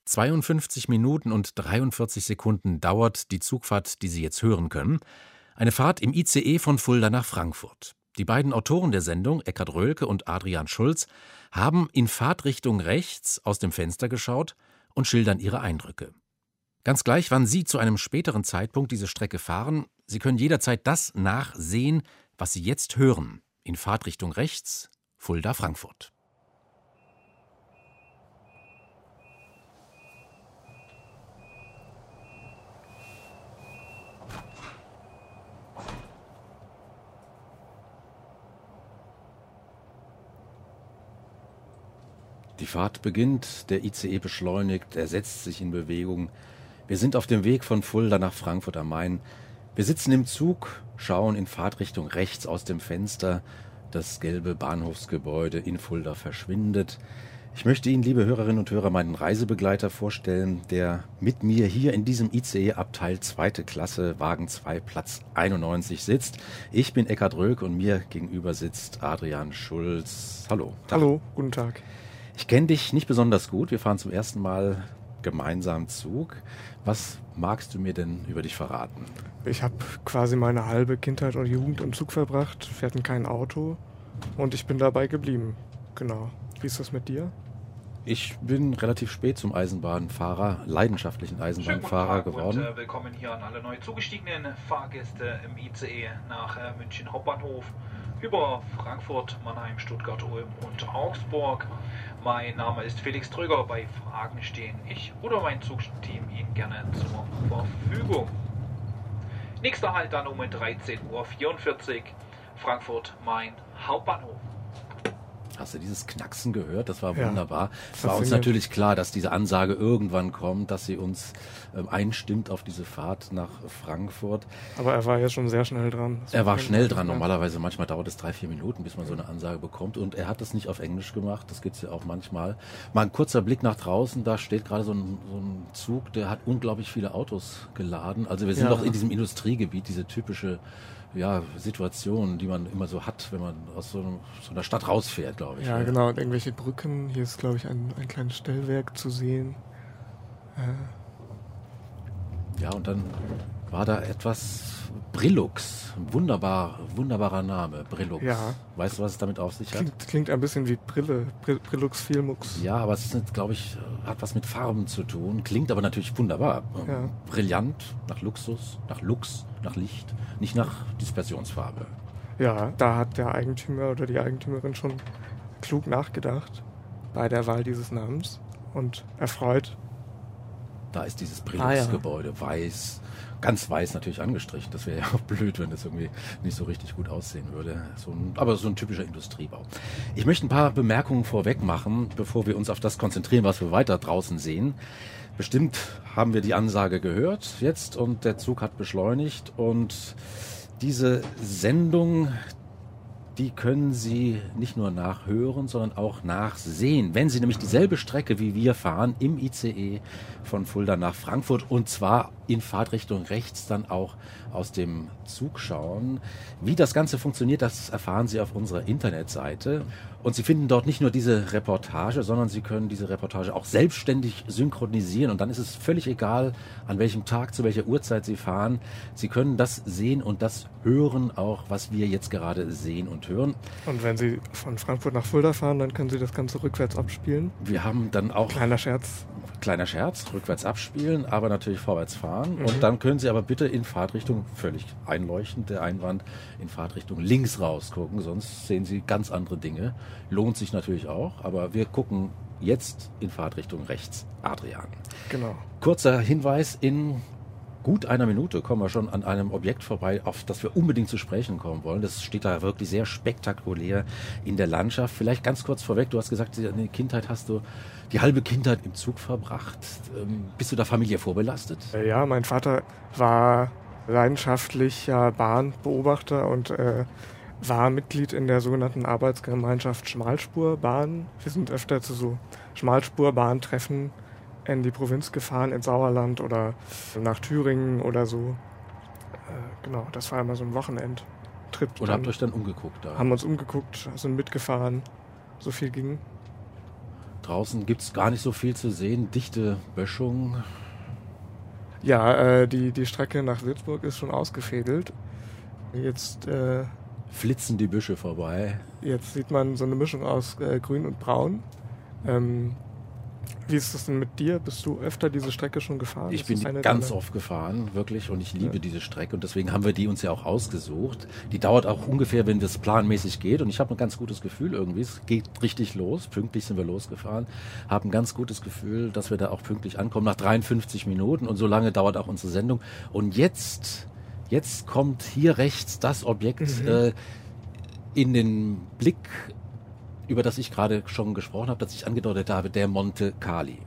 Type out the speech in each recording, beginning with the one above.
52 Minuten und 43 Sekunden dauert die Zugfahrt, die Sie jetzt hören können. Eine Fahrt im ICE von Fulda nach Frankfurt. Die beiden Autoren der Sendung, Eckhard Rölke und Adrian Schulz, haben in Fahrtrichtung rechts aus dem Fenster geschaut und schildern ihre Eindrücke. Ganz gleich, wann Sie zu einem späteren Zeitpunkt diese Strecke fahren, Sie können jederzeit das nachsehen, was Sie jetzt hören. In Fahrtrichtung rechts, Fulda-Frankfurt. Die Fahrt beginnt, der ICE beschleunigt, er setzt sich in Bewegung. Wir sind auf dem Weg von Fulda nach Frankfurt am Main. Wir sitzen im Zug, schauen in Fahrtrichtung rechts aus dem Fenster. Das gelbe Bahnhofsgebäude in Fulda verschwindet. Ich möchte Ihnen, liebe Hörerinnen und Hörer, meinen Reisebegleiter vorstellen, der mit mir hier in diesem ICE-Abteil 2. Klasse, Wagen 2, Platz 91 sitzt. Ich bin Eckhard Rölke und mir gegenüber sitzt Adrian Schulz. Hallo. Hallo, guten Tag. Ich kenne dich nicht besonders gut. Wir fahren zum ersten Mal gemeinsam Zug. Was magst du mir denn über dich verraten? Ich habe quasi meine halbe Kindheit und Jugend im Zug verbracht. Wir hatten kein Auto und ich bin dabei geblieben. Genau. Wie ist das mit dir? Ich bin relativ spät zum Eisenbahnfahrer, leidenschaftlichen Eisenbahnfahrer geworden. Und willkommen hier an alle neu zugestiegenen Fahrgäste im ICE nach München Hauptbahnhof über Frankfurt, Mannheim, Stuttgart, Ulm und Augsburg. Mein Name ist Felix Tröger. Bei Fragen stehen ich oder mein Zugteam Ihnen gerne zur Verfügung. Nächster Halt dann um 13:44 Uhr, Frankfurt, Main, Hauptbahnhof. Hast du dieses Knacksen gehört? Das war Ja, wunderbar. Es war uns natürlich klar, dass diese Ansage irgendwann kommt, dass sie uns einstimmt auf diese Fahrt nach Frankfurt. Aber er war ja schon sehr schnell dran. Er war schnell dran. Normalerweise, manchmal dauert es 3-4 Minuten, bis man so eine Ansage bekommt. Und er hat das nicht auf Englisch gemacht. Das gibt's ja auch manchmal. Mal ein kurzer Blick nach draußen. Da steht gerade so ein Zug, der hat unglaublich viele Autos geladen. Also wir sind doch in diesem Industriegebiet, diese typische Situation, die man immer so hat, wenn man aus so einer Stadt rausfährt, glaube ich. Ja, genau. Und irgendwelche Brücken. Hier ist, glaube ich, ein kleines Stellwerk zu sehen. Ja, und dann war da etwas Brillux. Wunderbarer Name, Brillux. Ja. Weißt du, was es damit auf sich hat? Klingt ein bisschen wie Brille. Brillux, Filmux. Ja, aber es ist, glaube ich, hat was mit Farben zu tun. Klingt aber natürlich wunderbar. Ja. Brillant, nach Luxus, nach Lux, nach Licht, nicht nach Dispersionsfarbe. Ja, da hat der Eigentümer oder die Eigentümerin schon klug nachgedacht bei der Wahl dieses Namens und erfreut. Da ist dieses Brillux-Gebäude, weiß, ganz weiß natürlich angestrichen. Das wäre ja auch blöd, wenn das irgendwie nicht so richtig gut aussehen würde. Aber so ein typischer Industriebau. Ich möchte ein paar Bemerkungen vorweg machen, bevor wir uns auf das konzentrieren, was wir weiter draußen sehen. Bestimmt haben wir die Ansage gehört jetzt und der Zug hat beschleunigt und diese Sendung, die können Sie nicht nur nachhören, sondern auch nachsehen. Wenn Sie nämlich dieselbe Strecke wie wir fahren im ICE von Fulda nach Frankfurt und zwar in Fahrtrichtung rechts dann auch aus dem Zug schauen. Wie das Ganze funktioniert, das erfahren Sie auf unserer Internetseite. Und Sie finden dort nicht nur diese Reportage, sondern Sie können diese Reportage auch selbstständig synchronisieren. Und dann ist es völlig egal, an welchem Tag, zu welcher Uhrzeit Sie fahren. Sie können das sehen und das hören auch, was wir jetzt gerade sehen und hören. Und wenn Sie von Frankfurt nach Fulda fahren, dann können Sie das Ganze rückwärts abspielen. Wir haben dann auch... Kleiner Scherz, rückwärts abspielen, aber natürlich vorwärts fahren. Und dann können Sie aber bitte in Fahrtrichtung, völlig einleuchtend der Einwand, in Fahrtrichtung links rausgucken, sonst sehen Sie ganz andere Dinge. Lohnt sich natürlich auch, aber wir gucken jetzt in Fahrtrichtung rechts. Adrian. Genau. Kurzer Hinweis, in gut einer Minute kommen wir schon an einem Objekt vorbei, auf das wir unbedingt zu sprechen kommen wollen. Das steht da wirklich sehr spektakulär in der Landschaft. Vielleicht ganz kurz vorweg, du hast gesagt, in der Kindheit hast du die halbe Kindheit im Zug verbracht. Bist du da familiär vorbelastet? Ja, mein Vater war leidenschaftlicher Bahnbeobachter und war Mitglied in der sogenannten Arbeitsgemeinschaft Schmalspurbahn. Wir sind öfter zu so Schmalspurbahntreffen in die Provinz gefahren, ins Sauerland oder nach Thüringen oder so. Genau, das war immer so ein Wochenendtrip. Oder habt ihr euch dann umgeguckt da? Haben uns umgeguckt, sind mitgefahren, so viel ging. Draußen gibt es gar nicht so viel zu sehen. Dichte Böschung. Ja, die Strecke nach Würzburg ist schon ausgefädelt. Jetzt flitzen die Büsche vorbei. Jetzt sieht man so eine Mischung aus Grün und Braun. Wie ist das denn mit dir? Bist du öfter diese Strecke schon gefahren? Ich bin ganz oft gefahren, wirklich, und ich liebe diese Strecke und deswegen haben wir die uns ja auch ausgesucht. Die dauert auch ungefähr, wenn das planmäßig geht, und ich habe ein ganz gutes Gefühl irgendwie, es geht richtig los, pünktlich sind wir losgefahren, habe ein ganz gutes Gefühl, dass wir da auch pünktlich ankommen, nach 53 Minuten, und so lange dauert auch unsere Sendung. Und jetzt kommt hier rechts das Objekt in den Blick, über das ich gerade schon gesprochen habe, das ich angedeutet habe, der Monte Cali.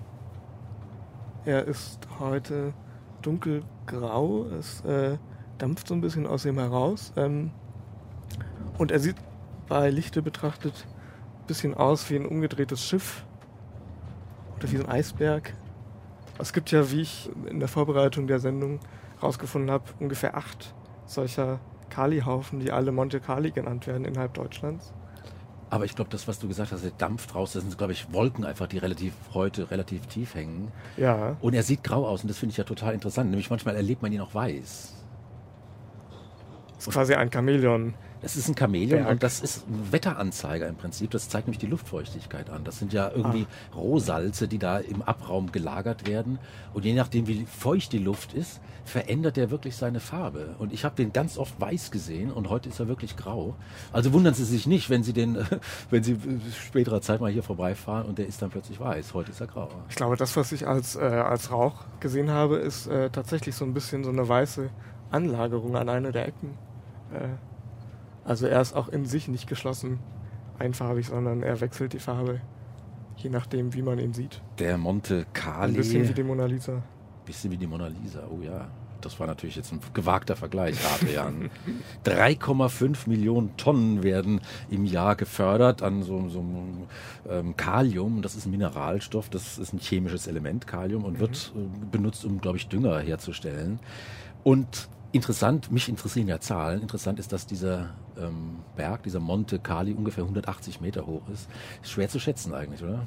Er ist heute dunkelgrau, es dampft so ein bisschen aus ihm heraus und er sieht bei Lichte betrachtet ein bisschen aus wie ein umgedrehtes Schiff oder wie so ein Eisberg. Es gibt ja, wie ich in der Vorbereitung der Sendung rausgefunden habe, ungefähr 8 solcher Cali-Haufen, die alle Monte Cali genannt werden innerhalb Deutschlands. Aber ich glaube, das, was du gesagt hast, der dampft raus, das sind, glaube ich, Wolken einfach, die heute relativ tief hängen. Ja. Und er sieht grau aus und das finde ich ja total interessant. Nämlich manchmal erlebt man ihn auch weiß. Das ist quasi ein Chamäleon. Das ist ein Chamäleon und das ist ein Wetteranzeiger im Prinzip. Das zeigt nämlich die Luftfeuchtigkeit an. Das sind ja irgendwie Rohsalze, die da im Abraum gelagert werden. Und je nachdem, wie feucht die Luft ist, verändert er wirklich seine Farbe. Und ich habe den ganz oft weiß gesehen und heute ist er wirklich grau. Also wundern Sie sich nicht, wenn Sie späterer Zeit mal hier vorbeifahren und der ist dann plötzlich weiß. Heute ist er grau. Ich glaube, das, was ich als Rauch gesehen habe, ist tatsächlich so ein bisschen so eine weiße Anlagerung an einer der Ecken. Also er ist auch in sich nicht geschlossen einfarbig, sondern er wechselt die Farbe, je nachdem, wie man ihn sieht. Der Monte Cali. Ein bisschen wie die Mona Lisa. Bisschen wie die Mona Lisa, oh ja. Das war natürlich jetzt ein gewagter Vergleich, Adrian. 3,5 Millionen Tonnen werden im Jahr gefördert an so einem Kalium. Das ist ein Mineralstoff, das ist ein chemisches Element, Kalium, und wird benutzt, um, glaube ich, Dünger herzustellen. Und interessant, mich interessieren ja Zahlen. Interessant ist, dass dieser Berg, dieser Monte Cali, ungefähr 180 Meter hoch ist. Ist schwer zu schätzen eigentlich, oder?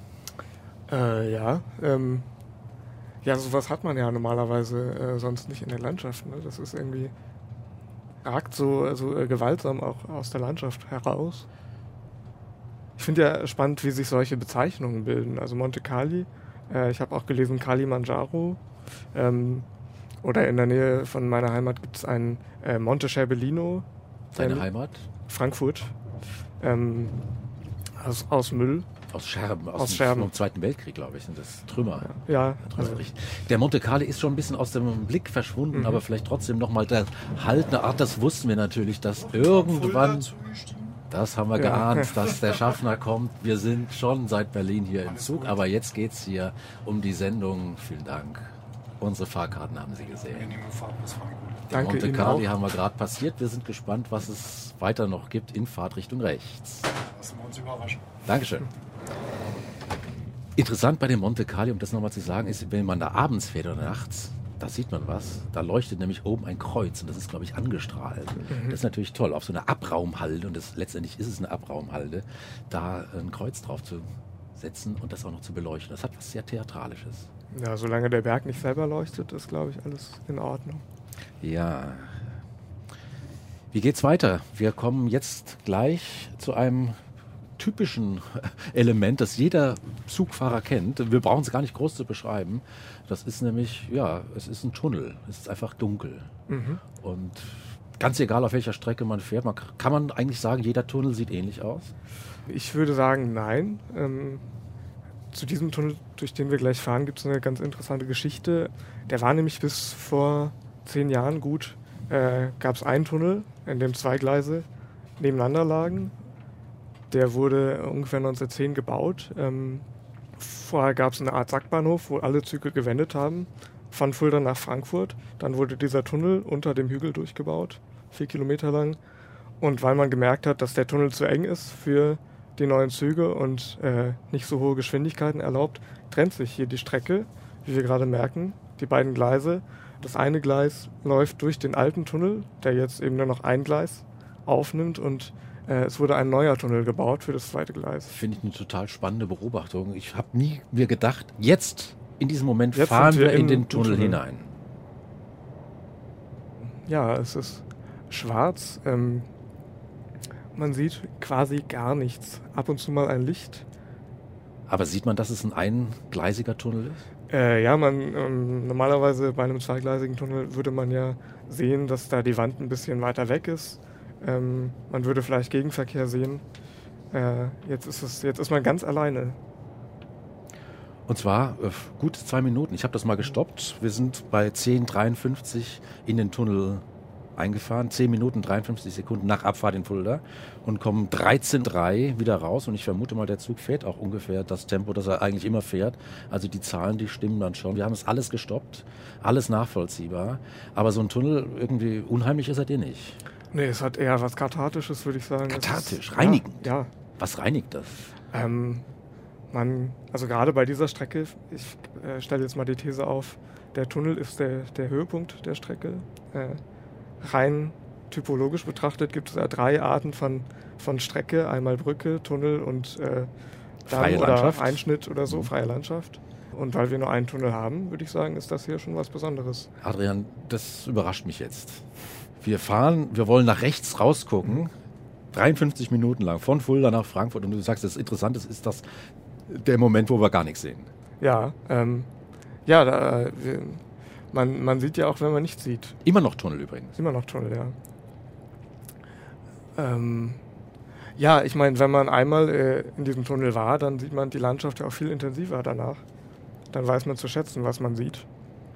Ja, sowas hat man ja normalerweise sonst nicht in der Landschaft. Ne? Das ist irgendwie, ragt so gewaltsam auch aus der Landschaft heraus. Ich finde ja spannend, wie sich solche Bezeichnungen bilden. Also Monte Cali, ich habe auch gelesen Kilimanjaro, oder in der Nähe von meiner Heimat gibt es einen Monte Scherbellino. Deine Heimat? Frankfurt. Aus Müll. Aus Scherben. Aus Scherben. Vom Zweiten Weltkrieg, glaube ich, sind das Trümmer. Ja. Der Monte Cali ist schon ein bisschen aus dem Blick verschwunden, aber vielleicht trotzdem nochmal der Halt, das wussten wir natürlich, dass irgendwann, das haben wir geahnt, dass der Schaffner kommt. Wir sind schon seit Berlin hier im Zug, aber jetzt geht es hier um die Sendung. Vielen Dank. Unsere Fahrkarten haben Sie gesehen. Den Monte Cali haben wir gerade passiert. Wir sind gespannt, was es weiter noch gibt in Fahrtrichtung rechts. Lassen wir uns überraschen. Dankeschön. Interessant bei dem Monte Cali, um das nochmal zu sagen, ist, wenn man da abends fährt oder nachts, da sieht man was. Da leuchtet nämlich oben ein Kreuz und das ist, glaube ich, angestrahlt. Das ist natürlich toll, auf so einer Abraumhalde, und letztendlich ist es eine Abraumhalde, da ein Kreuz drauf zu setzen und das auch noch zu beleuchten. Das hat was sehr Theatralisches. Ja, solange der Berg nicht selber leuchtet, ist, glaube ich, alles in Ordnung. Ja. Wie geht's weiter? Wir kommen jetzt gleich zu einem typischen Element, das jeder Zugfahrer kennt. Wir brauchen es gar nicht groß zu beschreiben. Das ist nämlich, es ist ein Tunnel. Es ist einfach dunkel. Und ganz egal, auf welcher Strecke man fährt, kann man eigentlich sagen, jeder Tunnel sieht ähnlich aus? Ich würde sagen, nein. Zu diesem Tunnel, durch den wir gleich fahren, gibt es eine ganz interessante Geschichte. Der war nämlich bis vor 10 Jahren gut. Gab es einen Tunnel, in dem 2 Gleise nebeneinander lagen. Der wurde ungefähr 1910 gebaut. Vorher gab es eine Art Sackbahnhof, wo alle Züge gewendet haben, von Fulda nach Frankfurt. Dann wurde dieser Tunnel unter dem Hügel durchgebaut, 4 Kilometer lang. Und weil man gemerkt hat, dass der Tunnel zu eng ist für die neuen Züge und nicht so hohe Geschwindigkeiten erlaubt, trennt sich hier die Strecke, wie wir gerade merken, die beiden Gleise. Das eine Gleis läuft durch den alten Tunnel, der jetzt eben nur noch ein Gleis aufnimmt, und Es wurde ein neuer Tunnel gebaut für das zweite Gleis. Finde ich eine total spannende Beobachtung. Ich habe nie mir gedacht, jetzt, in diesem Moment, Jetzt fahren sind wir wir in in den den Tunnel Tunnel. hinein. Ja, es ist schwarz. Man sieht quasi gar nichts. Ab und zu mal ein Licht. Aber sieht man, dass es ein eingleisiger Tunnel ist? Ja, normalerweise bei einem zweigleisigen Tunnel würde man ja sehen, dass da die Wand ein bisschen weiter weg ist. Man würde vielleicht Gegenverkehr sehen. Jetzt ist man ganz alleine. Und zwar gut 2 Minuten. Ich habe das mal gestoppt. Wir sind bei 10:53 in den Tunnel eingefahren. 10 Minuten 53 Sekunden nach Abfahrt in Fulda und kommen 13:03 wieder raus. Und ich vermute mal, der Zug fährt auch ungefähr das Tempo, das er eigentlich immer fährt. Also die Zahlen, die stimmen dann schon. Wir haben es alles gestoppt, alles nachvollziehbar. Aber so ein Tunnel, irgendwie unheimlich ist er dir nicht. Nee, es hat eher was Kathartisches, würde ich sagen. Kathartisch, reinigend. Ja. Was reinigt das? Also gerade bei dieser Strecke, ich stelle jetzt mal die These auf, der Tunnel ist der Höhepunkt der Strecke. Rein typologisch betrachtet gibt es ja 3 Arten von Strecke, einmal Brücke, Tunnel und freie Landschaft. Oder Einschnitt oder so, freie Landschaft. Und weil wir nur einen Tunnel haben, würde ich sagen, ist das hier schon was Besonderes. Adrian, das überrascht mich jetzt. Wir wollen nach rechts rausgucken, 53 Minuten lang, von Fulda nach Frankfurt. Und du sagst, das Interessante ist das der Moment, wo wir gar nichts sehen. Ja, man sieht ja auch, wenn man nichts sieht. Immer noch Tunnel übrigens. Immer noch Tunnel, ja. Ja, ich meine, wenn man einmal in diesem Tunnel war, dann sieht man die Landschaft ja auch viel intensiver danach. Dann weiß man zu schätzen, was man sieht.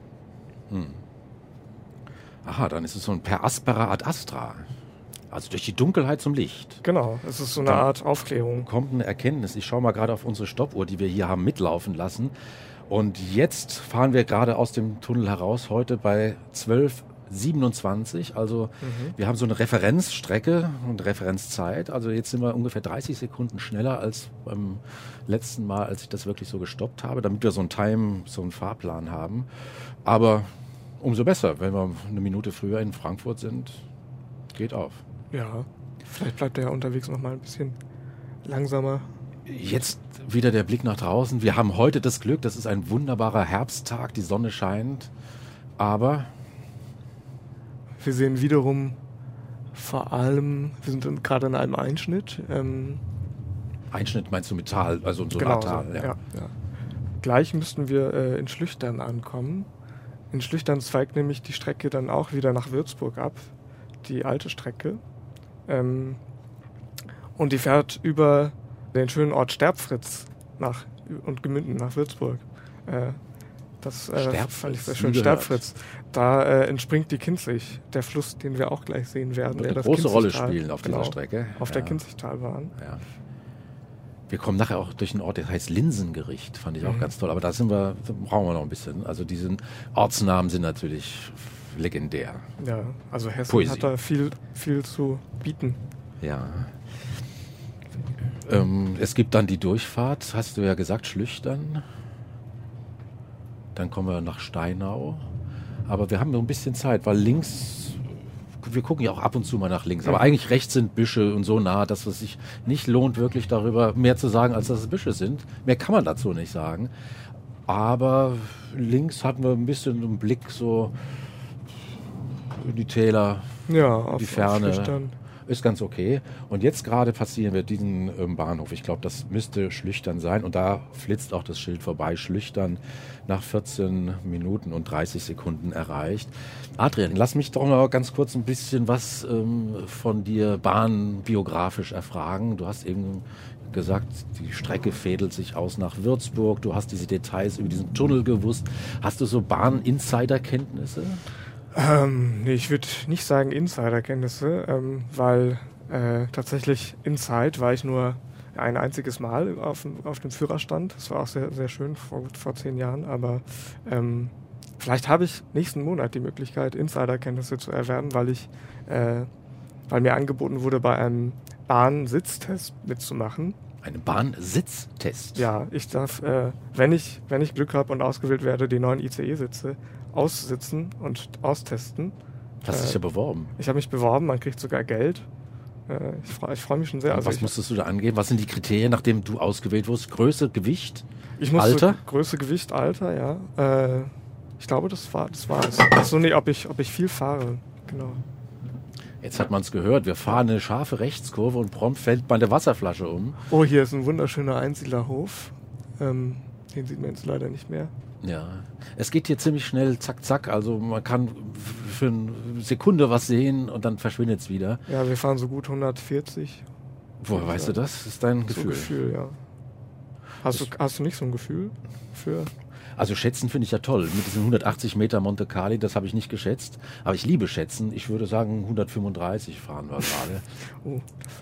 Aha, dann ist es so ein per aspera ad astra. Also durch die Dunkelheit zum Licht. Genau, es ist so eine Art Aufklärung. Kommt eine Erkenntnis. Ich schaue mal gerade auf unsere Stoppuhr, die wir hier haben mitlaufen lassen. Und jetzt fahren wir gerade aus dem Tunnel heraus, heute bei 12:27. Also wir haben so eine Referenzstrecke und Referenzzeit. Also jetzt sind wir ungefähr 30 Sekunden schneller als beim letzten Mal, als ich das wirklich so gestoppt habe, damit wir so einen Fahrplan haben. Aber umso besser, wenn wir eine Minute früher in Frankfurt sind, geht auf. Ja, vielleicht bleibt er ja unterwegs noch mal ein bisschen langsamer. Jetzt wieder der Blick nach draußen. Wir haben heute das Glück, das ist ein wunderbarer Herbsttag, die Sonne scheint, aber wir sehen wiederum vor allem, wir sind gerade in einem Einschnitt. Einschnitt meinst du mit Tal, also so genau, Tal. So, ja. Gleich müssten wir in Schlüchtern ankommen. In Schlüchtern zweigt nämlich die Strecke dann auch wieder nach Würzburg ab, die alte Strecke. Und die fährt über den schönen Ort Sterbfritz und Gemünden nach Würzburg. Das fand ich sehr schön. Sterbfritz. Da entspringt die Kinzig, der Fluss, den wir auch gleich sehen werden. Wird eine große Rolle spielen auf dieser Strecke. Auf der Kinzigtalbahn. Ja. Wir kommen nachher auch durch einen Ort, der heißt Linsengericht, fand ich auch ganz toll. Aber da brauchen wir noch ein bisschen. Also diese Ortsnamen sind natürlich legendär. Ja, also Hessen Poesie. hat da viel zu bieten. Ja. Es gibt dann die Durchfahrt, hast du ja gesagt, Schlüchtern. Dann kommen wir nach Steinau. Aber wir haben noch ein bisschen Zeit, weil links, wir gucken ja auch ab und zu mal nach links, aber eigentlich rechts sind Büsche und so nah, dass es sich nicht lohnt, wirklich darüber mehr zu sagen, als dass es Büsche sind. Mehr kann man dazu nicht sagen. Aber links hatten wir ein bisschen einen Blick so in die Täler, die Ferne. Ist ganz okay. Und jetzt gerade passieren wir diesen Bahnhof. Ich glaube, das müsste Schlüchtern sein. Und da flitzt auch das Schild vorbei. Schlüchtern nach 14 Minuten und 30 Sekunden erreicht. Adrian, lass mich doch mal ganz kurz ein bisschen was von dir bahnbiografisch erfragen. Du hast eben gesagt, die Strecke fädelt sich aus nach Würzburg. Du hast diese Details über diesen Tunnel gewusst. Hast du so Bahn-Insider-Kenntnisse? Nee, ich würde nicht sagen Insiderkenntnisse, weil tatsächlich Inside war ich nur ein einziges Mal auf dem Führerstand. Das war auch sehr, sehr schön vor 10 Jahren, aber vielleicht habe ich nächsten Monat die Möglichkeit, Insiderkenntnisse zu erwerben, weil mir angeboten wurde, bei einem Bahnsitztest mitzumachen. Einen Bahnsitztest? Ja, ich darf, wenn ich Glück habe und ausgewählt werde, die neuen ICE-Sitze aussitzen und austesten. Hast du dich ja beworben? Ich habe mich beworben, man kriegt sogar Geld. Ich freu mich schon sehr. Was musstest du da angeben? Was sind die Kriterien, nachdem du ausgewählt wurdest? Größe, Gewicht, Alter? Größe, Gewicht, Alter, ja. Ich glaube, das war es. Achso, nee, ob ich viel fahre, genau. Jetzt hat man es gehört, wir fahren eine scharfe Rechtskurve und prompt fällt meine Wasserflasche um. Oh, hier ist ein wunderschöner Einsiedlerhof. Den sieht man jetzt leider nicht mehr. Ja, es geht hier ziemlich schnell, zack, zack. Also man kann für eine Sekunde was sehen und dann verschwindet es wieder. Ja, wir fahren so gut 140. Woher weißt du das? Das ist dein Gefühl? So Gefühl, ja. Hast du nicht so ein Gefühl für... Also schätzen finde ich ja toll. Mit diesen 180 Meter Monte Carli, das habe ich nicht geschätzt. Aber ich liebe schätzen. Ich würde sagen 135 fahren wir gerade. Oh.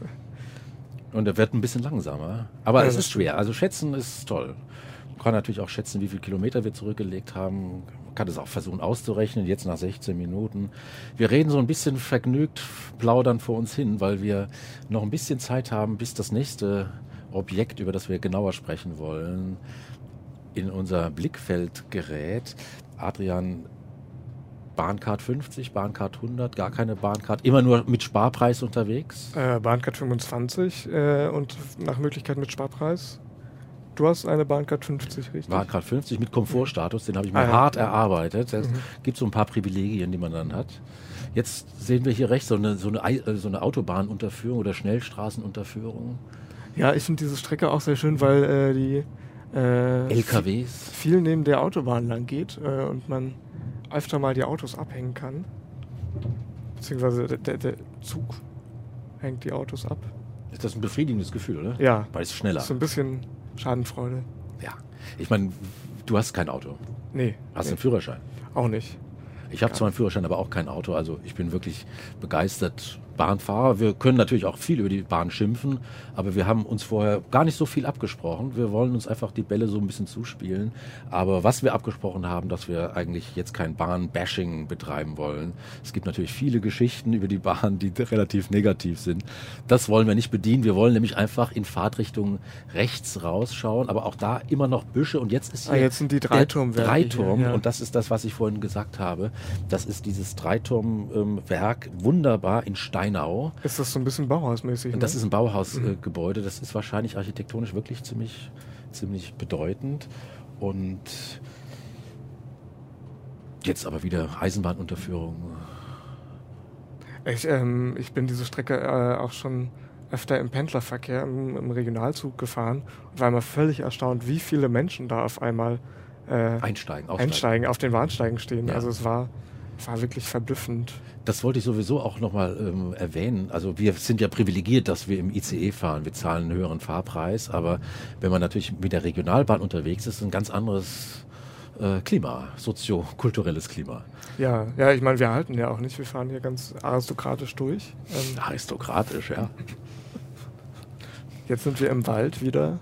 Und er wird ein bisschen langsamer. Aber es ist schwer. Also schätzen ist toll. Man kann natürlich auch schätzen, wie viele Kilometer wir zurückgelegt haben. Man kann es auch versuchen auszurechnen, jetzt nach 16 Minuten. Wir reden so ein bisschen vergnügt, plaudern vor uns hin, weil wir noch ein bisschen Zeit haben, bis das nächste Objekt, über das wir genauer sprechen wollen, in unser Blickfeld gerät. Adrian, Bahncard 50, Bahncard 100, gar keine Bahncard, immer nur mit Sparpreis unterwegs? Bahncard 25 und nach Möglichkeit mit Sparpreis. Du hast eine Bahncard 50, richtig? Bahncard 50 mit Komfortstatus, den habe ich mir hart erarbeitet. Es gibt so ein paar Privilegien, die man dann hat. Jetzt sehen wir hier rechts so eine Autobahnunterführung oder Schnellstraßenunterführung. Ja, ich finde diese Strecke auch sehr schön, weil die LKWs viel neben der Autobahn lang geht und man öfter mal die Autos abhängen kann. Beziehungsweise der Zug hängt die Autos ab. Ist das ein befriedigendes Gefühl, oder? Ja. Weil es schneller. So ein bisschen Schadenfreude. Ja. Ich meine, du hast kein Auto. Nee. Hast einen Führerschein? Auch nicht. Ich habe zwar einen Führerschein, aber auch kein Auto. Also ich bin wirklich begeistert Bahnfahrer. Wir können natürlich auch viel über die Bahn schimpfen, aber wir haben uns vorher gar nicht so viel abgesprochen. Wir wollen uns einfach die Bälle so ein bisschen zuspielen. Aber was wir abgesprochen haben, dass wir eigentlich jetzt kein Bahn-Bashing betreiben wollen. Es gibt natürlich viele Geschichten über die Bahn, die relativ negativ sind. Das wollen wir nicht bedienen. Wir wollen nämlich einfach in Fahrtrichtung rechts rausschauen, aber auch da immer noch Büsche. Und jetzt ist hier jetzt sind die Dreiturmwerke. Dreiturm, hier, ja. Und das ist das, was ich vorhin gesagt habe. Das ist dieses Dreiturmwerk, wunderbar in Steinau. Ist das so ein bisschen Bauhausmäßig? Und das ist ein Bauhausgebäude. Das ist wahrscheinlich architektonisch wirklich ziemlich bedeutend. Und jetzt aber wieder Eisenbahnunterführung. Ich bin diese Strecke auch schon öfter im Pendlerverkehr, im Regionalzug gefahren und war immer völlig erstaunt, wie viele Menschen da auf einmal einsteigen, auf den Bahnsteigen stehen. Ja. Also es war wirklich verblüffend. Das wollte ich sowieso auch nochmal erwähnen. Also wir sind ja privilegiert, dass wir im ICE fahren. Wir zahlen einen höheren Fahrpreis. Aber wenn man natürlich mit der Regionalbahn unterwegs ist, ein ganz anderes Klima, soziokulturelles Klima. Ja, ich meine, wir halten ja auch nicht. Wir fahren hier ganz aristokratisch durch. Aristokratisch, ja. Jetzt sind wir im Wald wieder.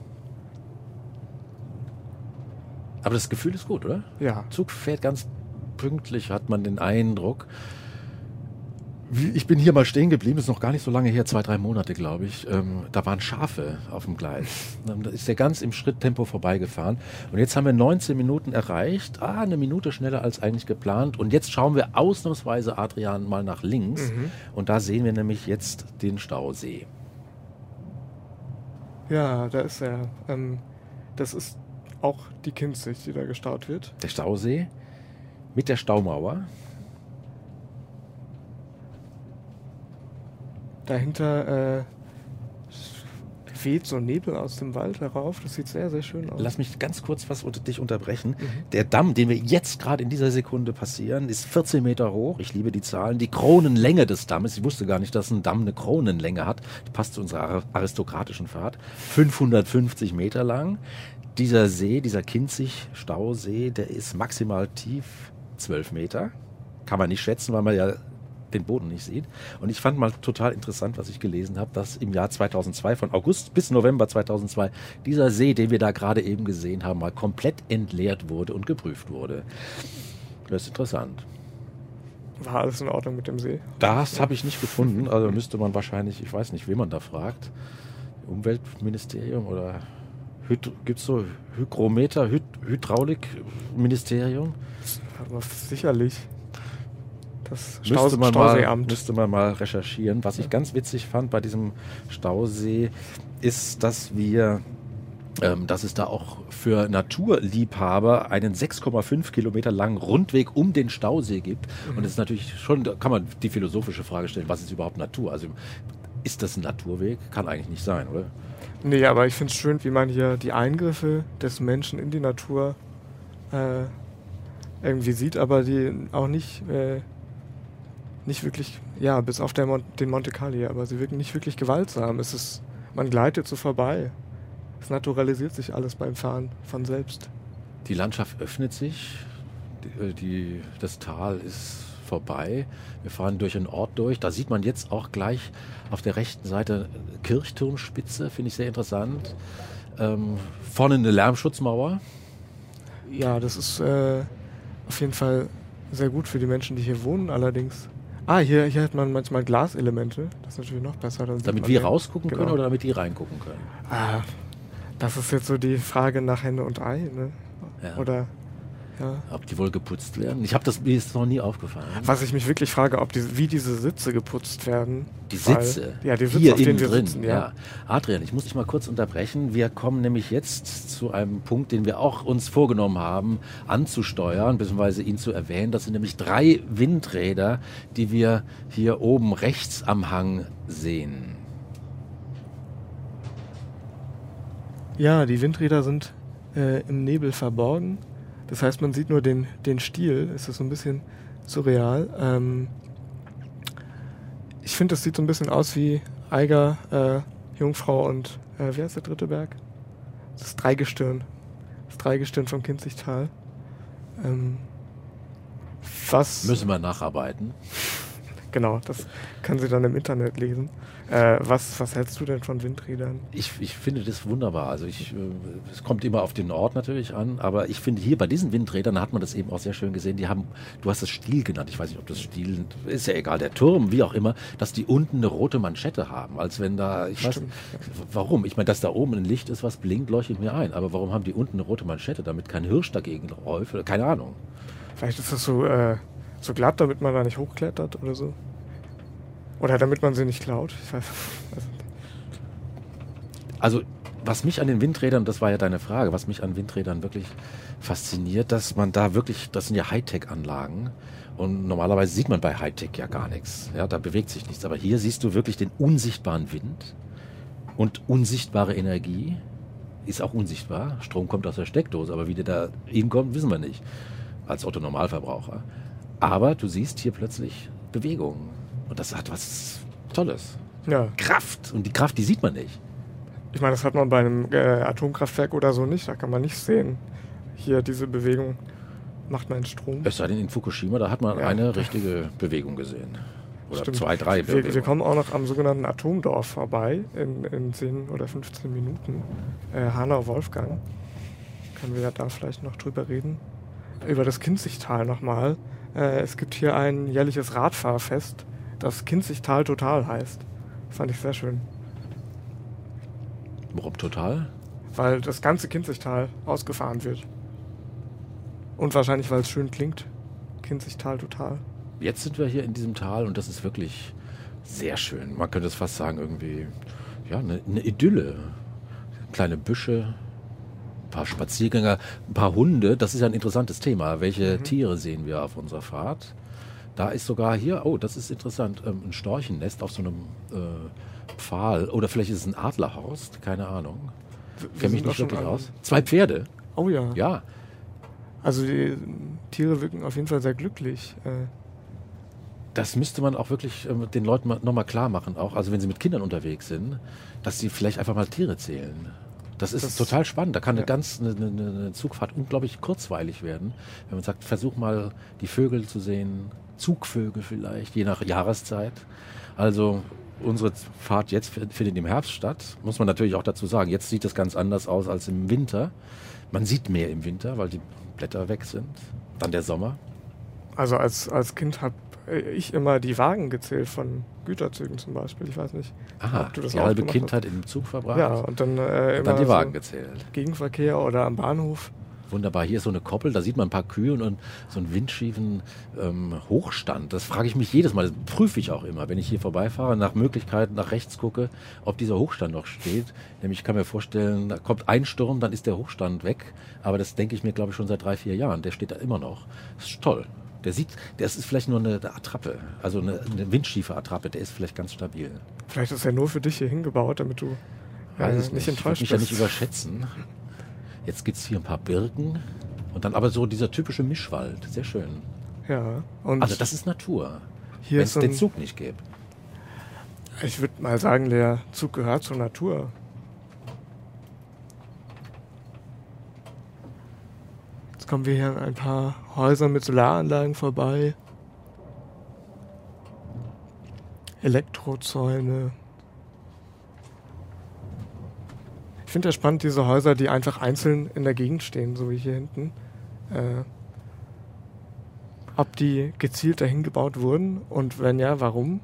Aber das Gefühl ist gut, oder? Ja. Zug fährt ganz pünktlich, hat man den Eindruck. Ich bin hier mal stehen geblieben, ist noch gar nicht so lange her, 2-3 Monate, glaube ich. Da waren Schafe auf dem Gleis. Da ist der ganz im Schritttempo vorbeigefahren. Und jetzt haben wir 19 Minuten erreicht. Eine Minute schneller als eigentlich geplant. Und jetzt schauen wir ausnahmsweise, Adrian, mal nach links. Und da sehen wir nämlich jetzt den Stausee. Ja, da ist er. Das ist auch die Kinzig, die da gestaut wird. Der Stausee mit der Staumauer. Dahinter weht so Nebel aus dem Wald herauf. Das sieht sehr, sehr schön aus. Lass mich ganz kurz dich unterbrechen. Der Damm, den wir jetzt gerade in dieser Sekunde passieren, ist 14 Meter hoch. Ich liebe die Zahlen. Die Kronenlänge des Dammes, ich wusste gar nicht, dass ein Damm eine Kronenlänge hat. Die passt zu unserer aristokratischen Fahrt. 550 Meter lang. Dieser See, dieser Kinzig-Stausee, der ist maximal tief 12 Meter. Kann man nicht schätzen, weil man ja den Boden nicht sieht. Und ich fand mal total interessant, was ich gelesen habe, dass im Jahr 2002, von August bis November 2002, dieser See, den wir da gerade eben gesehen haben, mal komplett entleert wurde und geprüft wurde. Das ist interessant. War alles in Ordnung mit dem See? Das habe ich nicht gefunden. Also müsste man wahrscheinlich, ich weiß nicht, wen man da fragt. Umweltministerium oder gibt es so Hygrometer, Hydraulikministerium? Aber sicherlich. das Stauseeamt. Müsste man mal recherchieren. Was ich ganz witzig fand bei diesem Stausee, ist, dass es da auch für Naturliebhaber einen 6,5 Kilometer langen Rundweg um den Stausee gibt. Und es ist natürlich schon, da kann man die philosophische Frage stellen, was ist überhaupt Natur? Also ist das ein Naturweg? Kann eigentlich nicht sein, oder? Nee, aber ich finde es schön, wie man hier die Eingriffe des Menschen in die Natur irgendwie sieht, aber die auch nicht wirklich, ja, bis auf den Monte Cali, aber sie wirken nicht wirklich gewaltsam. Man gleitet so vorbei. Es naturalisiert sich alles beim Fahren von selbst. Die Landschaft öffnet sich, das Tal ist vorbei. Wir fahren durch einen Ort durch. Da sieht man jetzt auch gleich auf der rechten Seite Kirchturmspitze, finde ich sehr interessant. Vorne eine Lärmschutzmauer. Ja, das ist auf jeden Fall sehr gut für die Menschen, die hier wohnen allerdings. Hier hat man manchmal Glaselemente. Das ist natürlich noch besser. Damit wir rausgucken können oder damit die reingucken können? Das ist jetzt so die Frage nach Henne und Ei, ne? Ja. Oder, ja. Ob die wohl geputzt werden? Mir ist noch nie aufgefallen. Was ich mich wirklich frage, wie diese Sitze geputzt werden. Die Sitze? Ja, die Sitze, hier auf denen wir drin, sitzen, ja. Adrian, ich muss dich mal kurz unterbrechen. Wir kommen nämlich jetzt zu einem Punkt, den wir auch uns vorgenommen haben, anzusteuern, beziehungsweise ihn zu erwähnen. Das sind nämlich 3 Windräder, die wir hier oben rechts am Hang sehen. Ja, die Windräder sind im Nebel verborgen. Das heißt, man sieht nur den Stiel. Es ist so ein bisschen surreal. Ich finde, das sieht so ein bisschen aus wie Eiger, Jungfrau und wie heißt der dritte Berg? Das Dreigestirn. Das Dreigestirn vom Kinzigtal. Müssen wir nacharbeiten. Genau, das können Sie dann im Internet lesen. Was hältst du denn von Windrädern? Ich finde das wunderbar. Also es kommt immer auf den Ort natürlich an, aber ich finde hier bei diesen Windrädern, da hat man das eben auch sehr schön gesehen, du hast das Stiel genannt, ich weiß nicht, ob das Stiel, ist ja egal, der Turm, wie auch immer, dass die unten eine rote Manschette haben, als wenn da, warum? Ich meine, dass da oben ein Licht ist, was blinkt, leuchtet mir ein, aber warum haben die unten eine rote Manschette, damit kein Hirsch dagegen läuft? Keine Ahnung. Vielleicht ist das so glatt, damit man da nicht hochklettert oder so. Oder damit man sie nicht klaut. Ich weiß nicht. Also, was mich an den Windrädern, das war ja deine Frage, was mich an Windrädern wirklich fasziniert, dass man da wirklich, das sind ja Hightech-Anlagen und normalerweise sieht man bei Hightech ja gar nichts. Ja, da bewegt sich nichts. Aber hier siehst du wirklich den unsichtbaren Wind und unsichtbare Energie ist auch unsichtbar. Strom kommt aus der Steckdose, aber wie der da hinkommt, wissen wir nicht. Als Otto-Normalverbraucher. Aber du siehst hier plötzlich Bewegung. Und das hat was Tolles. Ja. Kraft. Und die Kraft, die sieht man nicht. Ich meine, das hat man bei einem Atomkraftwerk oder so nicht. Da kann man nicht sehen. Hier diese Bewegung macht man Strom. Es sei denn, in Fukushima, da hat man eine richtige Bewegung gesehen. Oder Stimmt. 2, 3 Bewegungen. Wir kommen auch noch am sogenannten Atomdorf vorbei in 10 oder 15 Minuten. Hanau-Wolfgang. Können wir ja da vielleicht noch drüber reden. Über das Kinzigtal nochmal. Es gibt hier ein jährliches Radfahrfest, das Kinzigtal Total heißt. Fand ich sehr schön. Warum total? Weil das ganze Kinzigtal ausgefahren wird. Und wahrscheinlich, weil es schön klingt. Kinzigtal Total. Jetzt sind wir hier in diesem Tal und das ist wirklich sehr schön. Man könnte es fast sagen, irgendwie, ja, eine Idylle. Kleine Büsche, ein paar Spaziergänger, ein paar Hunde. Das ist ja ein interessantes Thema. Welche Tiere sehen wir auf unserer Fahrt? Da ist sogar hier, das ist interessant, ein Storchennest auf so einem Pfahl. Oder vielleicht ist es ein Adlerhorst, keine Ahnung. Kenne mich nicht wirklich aus. 2 Pferde. Oh ja. Ja. Also die Tiere wirken auf jeden Fall sehr glücklich. Das müsste man auch wirklich den Leuten nochmal klar machen, auch, also wenn sie mit Kindern unterwegs sind, dass sie vielleicht einfach mal Tiere zählen. Das ist total spannend. Da kann eine Zugfahrt unglaublich kurzweilig werden, wenn man sagt, versuch mal die Vögel zu sehen, Zugvögel vielleicht, je nach Jahreszeit. Also unsere Fahrt jetzt findet im Herbst statt, muss man natürlich auch dazu sagen. Jetzt sieht es ganz anders aus als im Winter. Man sieht mehr im Winter, weil die Blätter weg sind. Dann der Sommer. Also als Kind habe ich immer die Wagen gezählt von Güterzügen zum Beispiel. Ich weiß nicht, ob du das die halbe Kindheit im Zug verbracht. Ja, und dann immer die Wagen gezählt. Gegenverkehr oder am Bahnhof Wunderbar. Hier ist so eine Koppel, da sieht man ein paar Kühe und so einen windschiefen Hochstand. Das frage ich mich jedes Mal, das prüfe ich auch immer, wenn ich hier vorbeifahre, nach Möglichkeiten nach rechts gucke, ob dieser Hochstand noch steht. Nämlich ich kann mir vorstellen, da kommt ein Sturm, dann ist der Hochstand weg. Aber das denke ich mir, glaube ich, schon seit 3-4 Jahren. Der steht da immer noch. Das ist toll. Das ist vielleicht nur eine Attrappe, also eine windschiefe Attrappe, der ist vielleicht ganz stabil. Vielleicht ist er nur für dich hier hingebaut, damit du nicht enttäuscht bist. Ich will mich ja nicht überschätzen. Jetzt gibt es hier ein paar Birken und dann aber so dieser typische Mischwald. Sehr schön. Ja. Und also das ist Natur, wenn es den Zug nicht gäbe. Ich würde mal sagen, der Zug gehört zur Natur. Jetzt kommen wir hier an ein paar Häuser mit Solaranlagen vorbei. Elektrozäune. Ich finde ja spannend, diese Häuser, die einfach einzeln in der Gegend stehen, so wie hier hinten. Ob die gezielt dahin gebaut wurden und wenn ja, warum?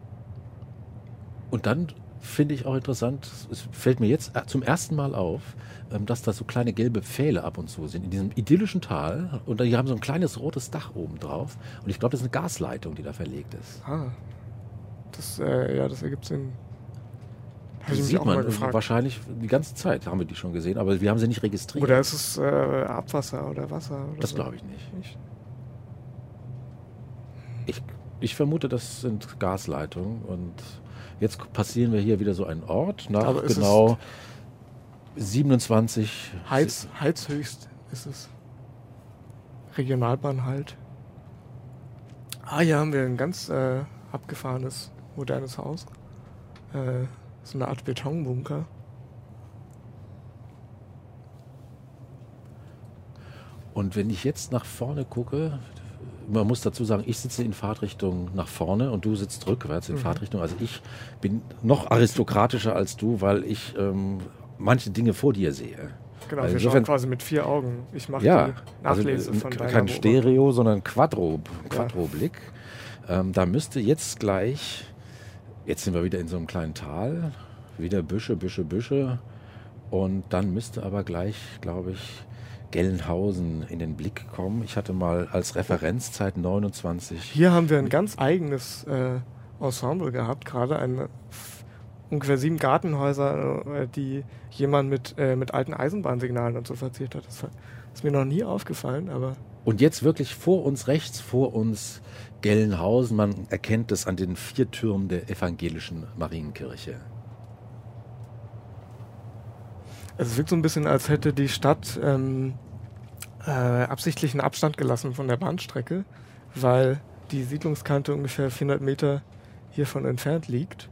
Und dann finde ich auch interessant, es fällt mir jetzt zum ersten Mal auf, dass da so kleine gelbe Pfähle ab und zu sind in diesem idyllischen Tal und die haben so ein kleines rotes Dach oben drauf und ich glaube, das ist eine Gasleitung, die da verlegt ist. Das ergibt Sinn. Die sieht man wahrscheinlich die ganze Zeit, haben wir die schon gesehen, aber wir haben sie nicht registriert. Oder ist es Abwasser oder Wasser? Oder das glaube ich nicht. Ich vermute, das sind Gasleitungen und jetzt passieren wir hier wieder so einen Ort nach genau 27... Heizhöchst ist es. Regionalbahn halt. Hier haben wir ein ganz abgefahrenes, modernes Haus. So eine Art Betonbunker. Und wenn ich jetzt nach vorne gucke, man muss dazu sagen, ich sitze in Fahrtrichtung nach vorne und du sitzt rückwärts in Fahrtrichtung. Also ich bin noch aristokratischer als du, weil ich manche Dinge vor dir sehe. Genau, wir schauen quasi mit 4 Augen. Ich mache die Nachlese von deiner kein Stereo, sondern Quadro-Blick. Da müsste jetzt gleich, jetzt sind wir wieder in so einem kleinen Tal, wieder Büsche. Und dann müsste aber gleich, glaube ich, Gelnhausen in den Blick kommen. Ich hatte mal als Referenzzeit 29. Hier haben wir ein ganz eigenes Ensemble gehabt, gerade ungefähr 7 Gartenhäuser, die jemand mit alten Eisenbahnsignalen und so verziert hat. Das ist mir noch nie aufgefallen, aber... Und jetzt wirklich rechts vor uns Gelnhausen. Man erkennt es an den 4 Türmen der evangelischen Marienkirche. Es wirkt so ein bisschen, als hätte die Stadt absichtlich einen Abstand gelassen von der Bahnstrecke, weil die Siedlungskante ungefähr 400 Meter hiervon entfernt liegt.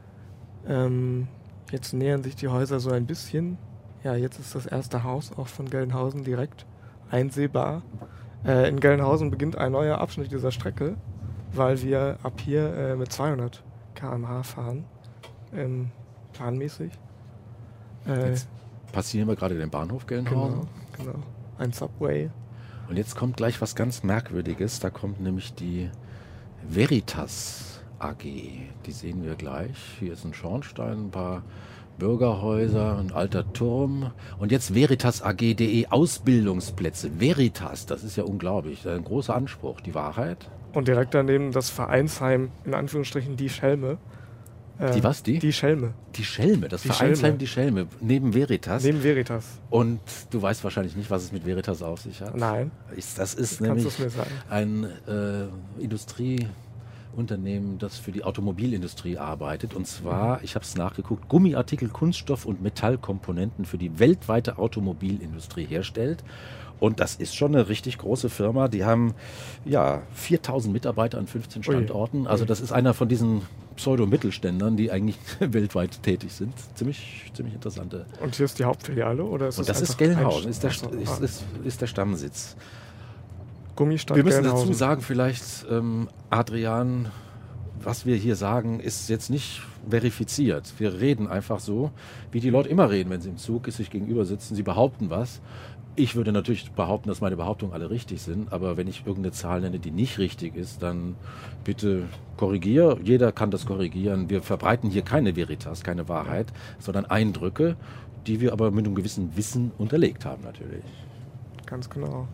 Jetzt nähern sich die Häuser so ein bisschen. Ja, jetzt ist das erste Haus auch von Gelnhausen direkt einsehbar. In Gelnhausen beginnt ein neuer Abschnitt dieser Strecke, weil wir ab hier mit 200 km/h fahren, planmäßig. Jetzt passieren wir gerade den Bahnhof Gelnhausen. Genau. Ein Subway. Und jetzt kommt gleich was ganz Merkwürdiges. Da kommt nämlich die Veritas AG. Die sehen wir gleich. Hier ist ein Schornstein, ein paar Bürgerhäuser, ein alter Turm. Und jetzt Veritas AG.de Ausbildungsplätze. Veritas, das ist ja unglaublich. Das ist ein großer Anspruch. Die Wahrheit? Und direkt daneben das Vereinsheim, in Anführungsstrichen die Schelme. Die was? Die Schelme. Die Schelme, das Vereinsheim Die Schelme, neben Veritas. Neben Veritas. Und du weißt wahrscheinlich nicht, was es mit Veritas auf sich hat. Nein. Das ist nämlich ein Industrieunternehmen, das für die Automobilindustrie arbeitet. Und zwar, ich habe es nachgeguckt, Gummiartikel, Kunststoff und Metallkomponenten für die weltweite Automobilindustrie herstellt. Und das ist schon eine richtig große Firma. Die haben 4.000 Mitarbeiter an 15 Standorten. Also das ist einer von diesen Pseudo-Mittelständlern, die eigentlich weltweit tätig sind. Ziemlich interessante. Und hier ist die Hauptfiliale? Oder ist und das ist Gelnhausen, ist der Stammsitz. Gummistadt Wir müssen Gelnhausen. dazu sagen, vielleicht, Adrian, was wir hier sagen, ist jetzt nicht verifiziert. Wir reden einfach so, wie die Leute immer reden, wenn sie im Zug sich gegenüber sitzen. Sie behaupten was. Ich würde natürlich behaupten, dass meine Behauptungen alle richtig sind, aber wenn ich irgendeine Zahl nenne, die nicht richtig ist, dann bitte korrigiere. Jeder kann das korrigieren. Wir verbreiten hier keine Veritas, keine Wahrheit, sondern Eindrücke, die wir aber mit einem gewissen Wissen unterlegt haben natürlich. ganz genau.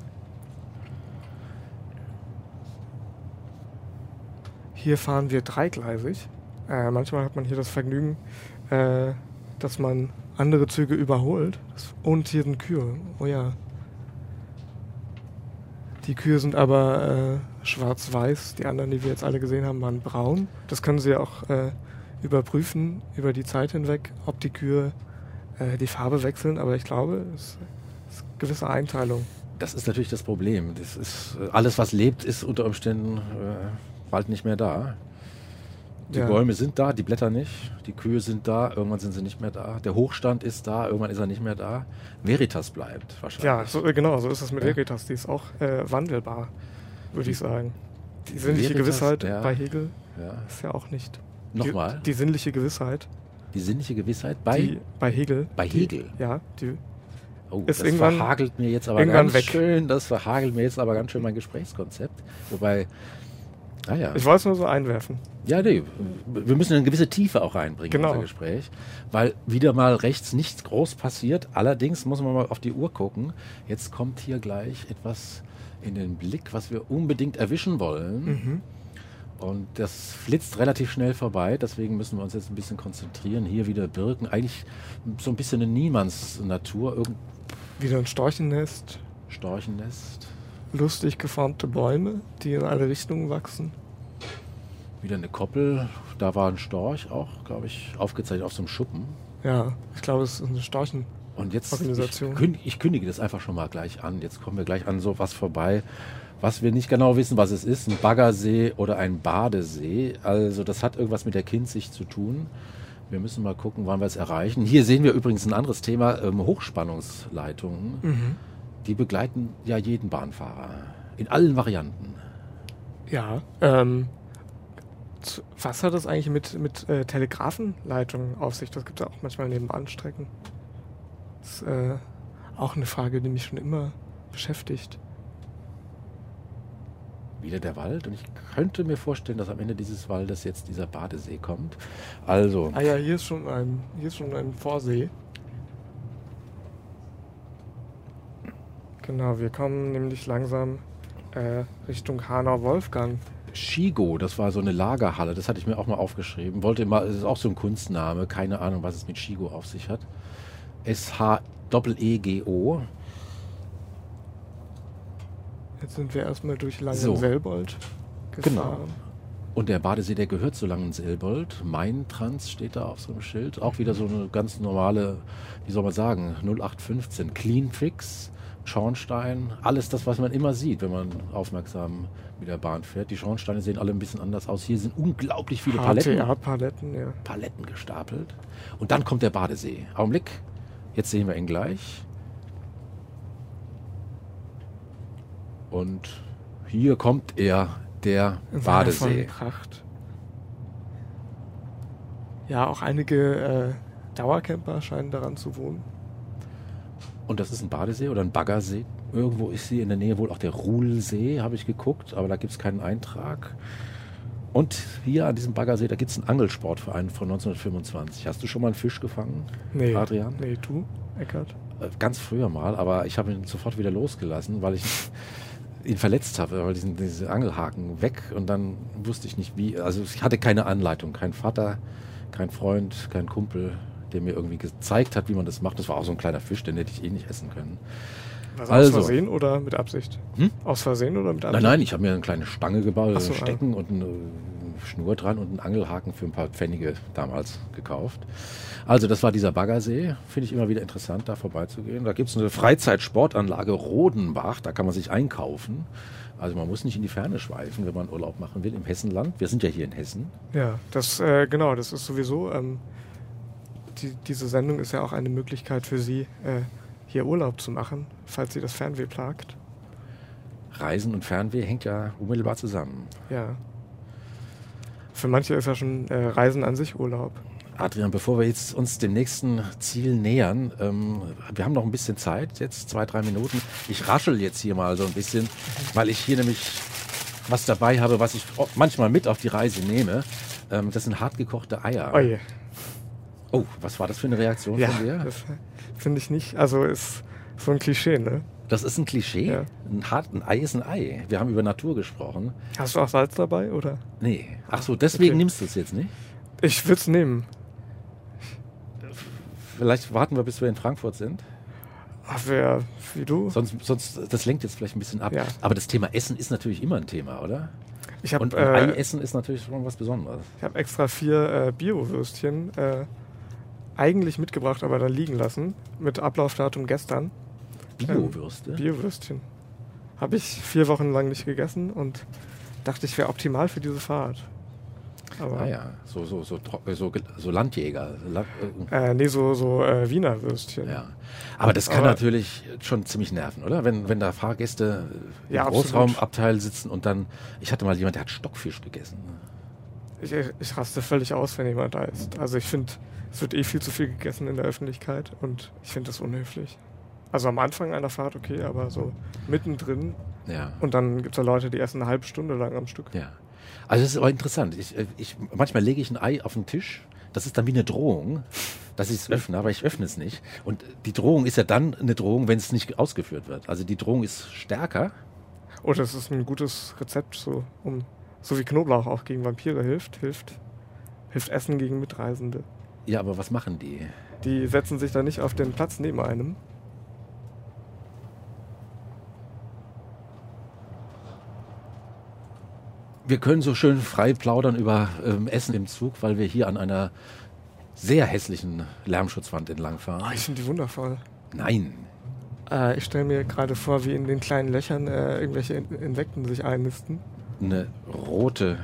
Hier fahren wir dreigleisig. Manchmal hat man hier das Vergnügen, dass man andere Züge überholt. Und hier sind Kühe. Oh ja. Die Kühe sind aber schwarz-weiß. Die anderen, die wir jetzt alle gesehen haben, waren braun. Das können Sie auch überprüfen über die Zeit hinweg, ob die Kühe die Farbe wechseln. Aber ich glaube, es ist eine gewisse Einteilung. Das ist natürlich das Problem. Das ist, alles, was lebt, ist unter Umständen bald nicht mehr da. Die Bäume sind da, die Blätter nicht. Die Kühe sind da, irgendwann sind sie nicht mehr da. Der Hochstand ist da, irgendwann ist er nicht mehr da. Veritas bleibt wahrscheinlich. Ja, genau, so ist es mit Veritas. Die ist auch wandelbar, würde ich sagen. Die sinnliche Gewissheit bei Hegel ist ja auch nicht. Nochmal? Die sinnliche Gewissheit. Die sinnliche Gewissheit bei Hegel. Bei Hegel? Ja, die ist das verhagelt mir jetzt aber ganz schön. Das verhagelt mir jetzt aber ganz schön mein Gesprächskonzept. Wobei... Ich wollte es nur so einwerfen. Ja, nee, wir müssen eine gewisse Tiefe auch reinbringen in unser Gespräch, weil wieder mal rechts nichts groß passiert. Allerdings muss man mal auf die Uhr gucken. Jetzt kommt hier gleich etwas in den Blick, was wir unbedingt erwischen wollen. Mhm. Und das flitzt relativ schnell vorbei, deswegen müssen wir uns jetzt ein bisschen konzentrieren. Hier wieder Birken, eigentlich so ein bisschen eine Niemandsnatur. Wieder ein Storchennest. Storchennest. Lustig geformte Bäume, die in alle Richtungen wachsen. Wieder eine Koppel, da war ein Storch auch, glaube ich, aufgezeichnet auf so einem Schuppen. Ja, ich glaube, es ist eine Storchenorganisation. Und jetzt, ich kündige das einfach schon mal gleich an. Jetzt kommen wir gleich an so was vorbei, was wir nicht genau wissen, was es ist. Ein Baggersee oder ein Badesee. Also das hat irgendwas mit der Kinzig zu tun. Wir müssen mal gucken, wann wir es erreichen. Hier sehen wir übrigens ein anderes Thema, Hochspannungsleitungen. Mhm. Die begleiten ja jeden Bahnfahrer. In allen Varianten. Ja. Was hat das eigentlich mit Telegrafenleitungen auf sich? Das gibt es ja auch manchmal neben Bahnstrecken. Das ist auch eine Frage, die mich schon immer beschäftigt. Wieder der Wald. Und ich könnte mir vorstellen, dass am Ende dieses Waldes jetzt dieser Badesee kommt. Also. Ja, hier ist schon ein Vorsee. Genau, wir kommen nämlich langsam Richtung Hanau-Wolfgang. Schigo, das war so eine Lagerhalle, das hatte ich mir auch mal aufgeschrieben. Das ist auch so ein Kunstname, keine Ahnung, was es mit Schigo auf sich hat. S-H-E-G-O. Jetzt sind wir erstmal durch Langenselbold gefahren. Genau. Und der Badesee, der gehört zu Langenselbold. Maintrans steht da auf so einem Schild. Auch wieder so eine ganz normale, wie soll man sagen, 0815. Cleanfix, Schornstein, alles das, was man immer sieht, wenn man aufmerksam mit der Bahn fährt. Die Schornsteine sehen alle ein bisschen anders aus. Hier sind unglaublich viele Paletten, ja. Paletten gestapelt. Und dann kommt der Badesee. Augenblick, jetzt sehen wir ihn gleich. Und hier kommt er, der Badesee. Pracht. Ja, auch einige Dauercamper scheinen daran zu wohnen. Und das ist ein Badesee oder ein Baggersee. Irgendwo ist hier in der Nähe wohl auch der Ruhlsee, habe ich geguckt, aber da gibt es keinen Eintrag. Und hier an diesem Baggersee, da gibt es einen Angelsportverein von 1925. Hast du schon mal einen Fisch gefangen, Adrian? Nee, du, Eckart? Ganz früher mal, aber ich habe ihn sofort wieder losgelassen, weil ich ihn verletzt habe, weil diese Angelhaken weg und dann wusste ich nicht wie. Also ich hatte keine Anleitung, kein Vater, kein Freund, kein Kumpel, der mir irgendwie gezeigt hat, wie man das macht. Das war auch so ein kleiner Fisch, den hätte ich nicht essen können. Aus Versehen oder mit Absicht? Aus Versehen oder mit Absicht? Nein, ich habe mir eine kleine Stange gebaut, ein Stecken und eine Schnur dran und einen Angelhaken für ein paar Pfennige damals gekauft. Also das war dieser Baggersee. Finde ich immer wieder interessant, da vorbeizugehen. Da gibt es eine Freizeitsportanlage Rodenbach, da kann man sich einkaufen. Also man muss nicht in die Ferne schweifen, wenn man Urlaub machen will im Hessenland. Wir sind ja hier in Hessen. Ja, das ist sowieso... diese Sendung ist ja auch eine Möglichkeit für Sie, hier Urlaub zu machen, falls Sie das Fernweh plagt. Reisen und Fernweh hängt ja unmittelbar zusammen. Ja. Für manche ist ja schon Reisen an sich Urlaub. Adrian, bevor wir jetzt uns dem nächsten Ziel nähern, wir haben noch ein bisschen Zeit, jetzt 2-3 Minuten. Ich raschel jetzt hier mal so ein bisschen, weil ich hier nämlich was dabei habe, was ich manchmal mit auf die Reise nehme. Das sind hartgekochte Eier. Oh je. Oh, was war das für eine Reaktion von dir? Das finde ich nicht. Also es So ein Klischee, ne? Das ist ein Klischee? Ja. Ein Ei ist ein Ei. Wir haben über Natur gesprochen. Hast du auch Salz dabei, oder? Nee. Ach so, deswegen Okay. nimmst du es jetzt nicht? Ich würde es nehmen. Vielleicht warten wir, bis wir in Frankfurt sind. Ach, wer, wie du? Sonst, das lenkt jetzt vielleicht ein bisschen ab. Ja. Aber das Thema Essen ist natürlich immer ein Thema, oder? Ich habe Und Ei essen ist natürlich schon was Besonderes. extra 4 Bio-Würstchen eigentlich mitgebracht, aber dann liegen lassen. Mit Ablaufdatum gestern. Bio-Würste? Bio-Würstchen. Habe ich 4 Wochen lang nicht gegessen und dachte, ich wäre optimal für diese Fahrt. Aber So Landjäger. nee, so Wiener Würstchen. Ja. Aber das kann natürlich schon ziemlich nerven, oder? Wenn da Fahrgäste im Ja, Großraumabteil sitzen und dann... Ich hatte mal jemand, der hat Stockfisch gegessen. Ich raste völlig aus, wenn jemand da ist. Also ich finde, es wird viel zu viel gegessen in der Öffentlichkeit und ich finde das unhöflich. Also am Anfang einer Fahrt okay, aber so mittendrin. Ja. Und dann gibt es ja Leute, die essen eine halbe Stunde lang am Stück. Ja. Also das ist aber interessant. Manchmal lege ich ein Ei auf den Tisch. Das ist dann wie eine Drohung, dass ich es öffne, aber ich öffne es nicht. Und die Drohung ist ja dann eine Drohung, wenn es nicht ausgeführt wird. Also die Drohung ist stärker. Oh, das ist ein gutes Rezept, so wie Knoblauch auch gegen Vampire hilft Essen gegen Mitreisende. Ja, aber was machen die? Die setzen sich dann nicht auf den Platz neben einem. Wir können so schön frei plaudern über Essen im Zug, weil wir hier an einer sehr hässlichen Lärmschutzwand entlangfahren. Oh, ich finde die wundervoll. Nein. Ich stelle mir gerade vor, wie in den kleinen Löchern irgendwelche Insekten sich einnisten. Eine rote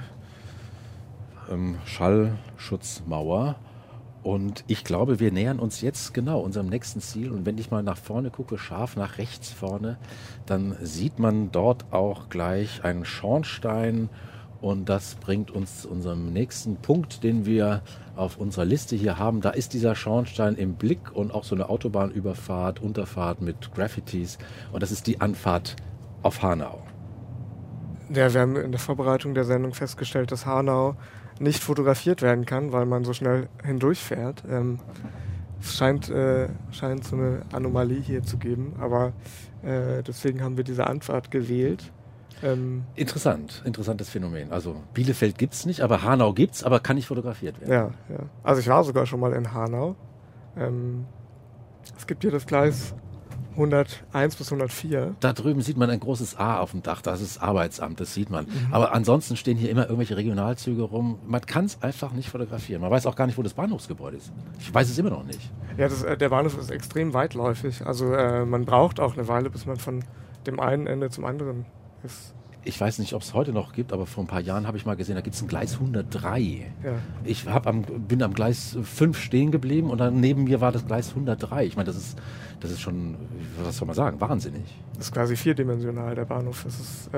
Schallschutzmauer. Und ich glaube, wir nähern uns jetzt genau unserem nächsten Ziel. Und wenn ich mal nach vorne gucke, scharf nach rechts vorne, dann sieht man dort auch gleich einen Schornstein. Und das bringt uns zu unserem nächsten Punkt, den wir auf unserer Liste hier haben. Da ist dieser Schornstein im Blick und auch so eine Autobahnüberfahrt, Unterfahrt mit Graffitis. Und das ist die Anfahrt auf Hanau. Ja, wir haben in der Vorbereitung der Sendung festgestellt, dass Hanau nicht fotografiert werden kann, weil man so schnell hindurchfährt. Es scheint so eine Anomalie hier zu geben, aber deswegen haben wir diese Anfahrt gewählt. Interessantes Phänomen. Also Bielefeld gibt's nicht, aber Hanau gibt's, aber kann nicht fotografiert werden. Ja. Also ich war sogar schon mal in Hanau. Es gibt hier das Gleis 101 bis 104. Da drüben sieht man ein großes A auf dem Dach, das ist Arbeitsamt, das sieht man. Aber ansonsten stehen hier immer irgendwelche Regionalzüge rum. Man kann es einfach nicht fotografieren. Man weiß auch gar nicht, wo das Bahnhofsgebäude ist. Ich weiß es immer noch nicht. Ja, der Bahnhof ist extrem weitläufig. Also man braucht auch eine Weile, bis man von dem einen Ende zum anderen ist. Ich weiß nicht, ob es heute noch gibt, aber vor ein paar Jahren habe ich mal gesehen, da gibt es ein Gleis 103. Ja. Ich bin am Gleis 5 stehen geblieben und dann neben mir war das Gleis 103. Ich meine, das ist schon, was soll man sagen, wahnsinnig. Das ist quasi vierdimensional, der Bahnhof. Das ist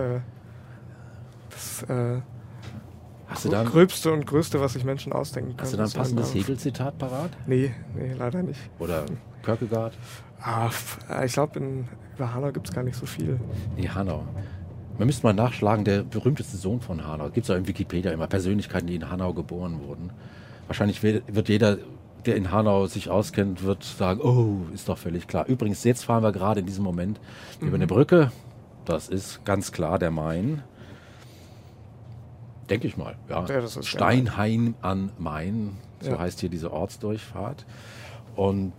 Hast du da gröbste und größte, was sich Menschen ausdenken können. Hast du da ein passendes Hegel-Zitat parat? Nee, leider nicht. Oder Kierkegaard? Ich glaube, über Hanau gibt es gar nicht so viel. Nee, Hanau. Man müsste mal nachschlagen, der berühmteste Sohn von Hanau. Gibt es auch in Wikipedia immer Persönlichkeiten, die in Hanau geboren wurden. Wahrscheinlich wird jeder, der in Hanau sich auskennt, wird sagen, oh, ist doch völlig klar. Übrigens, jetzt fahren wir gerade in diesem Moment über eine Brücke. Das ist ganz klar der Main. Denke ich mal. Ja, das ist Steinhain an Main, so heißt hier diese Ortsdurchfahrt. Und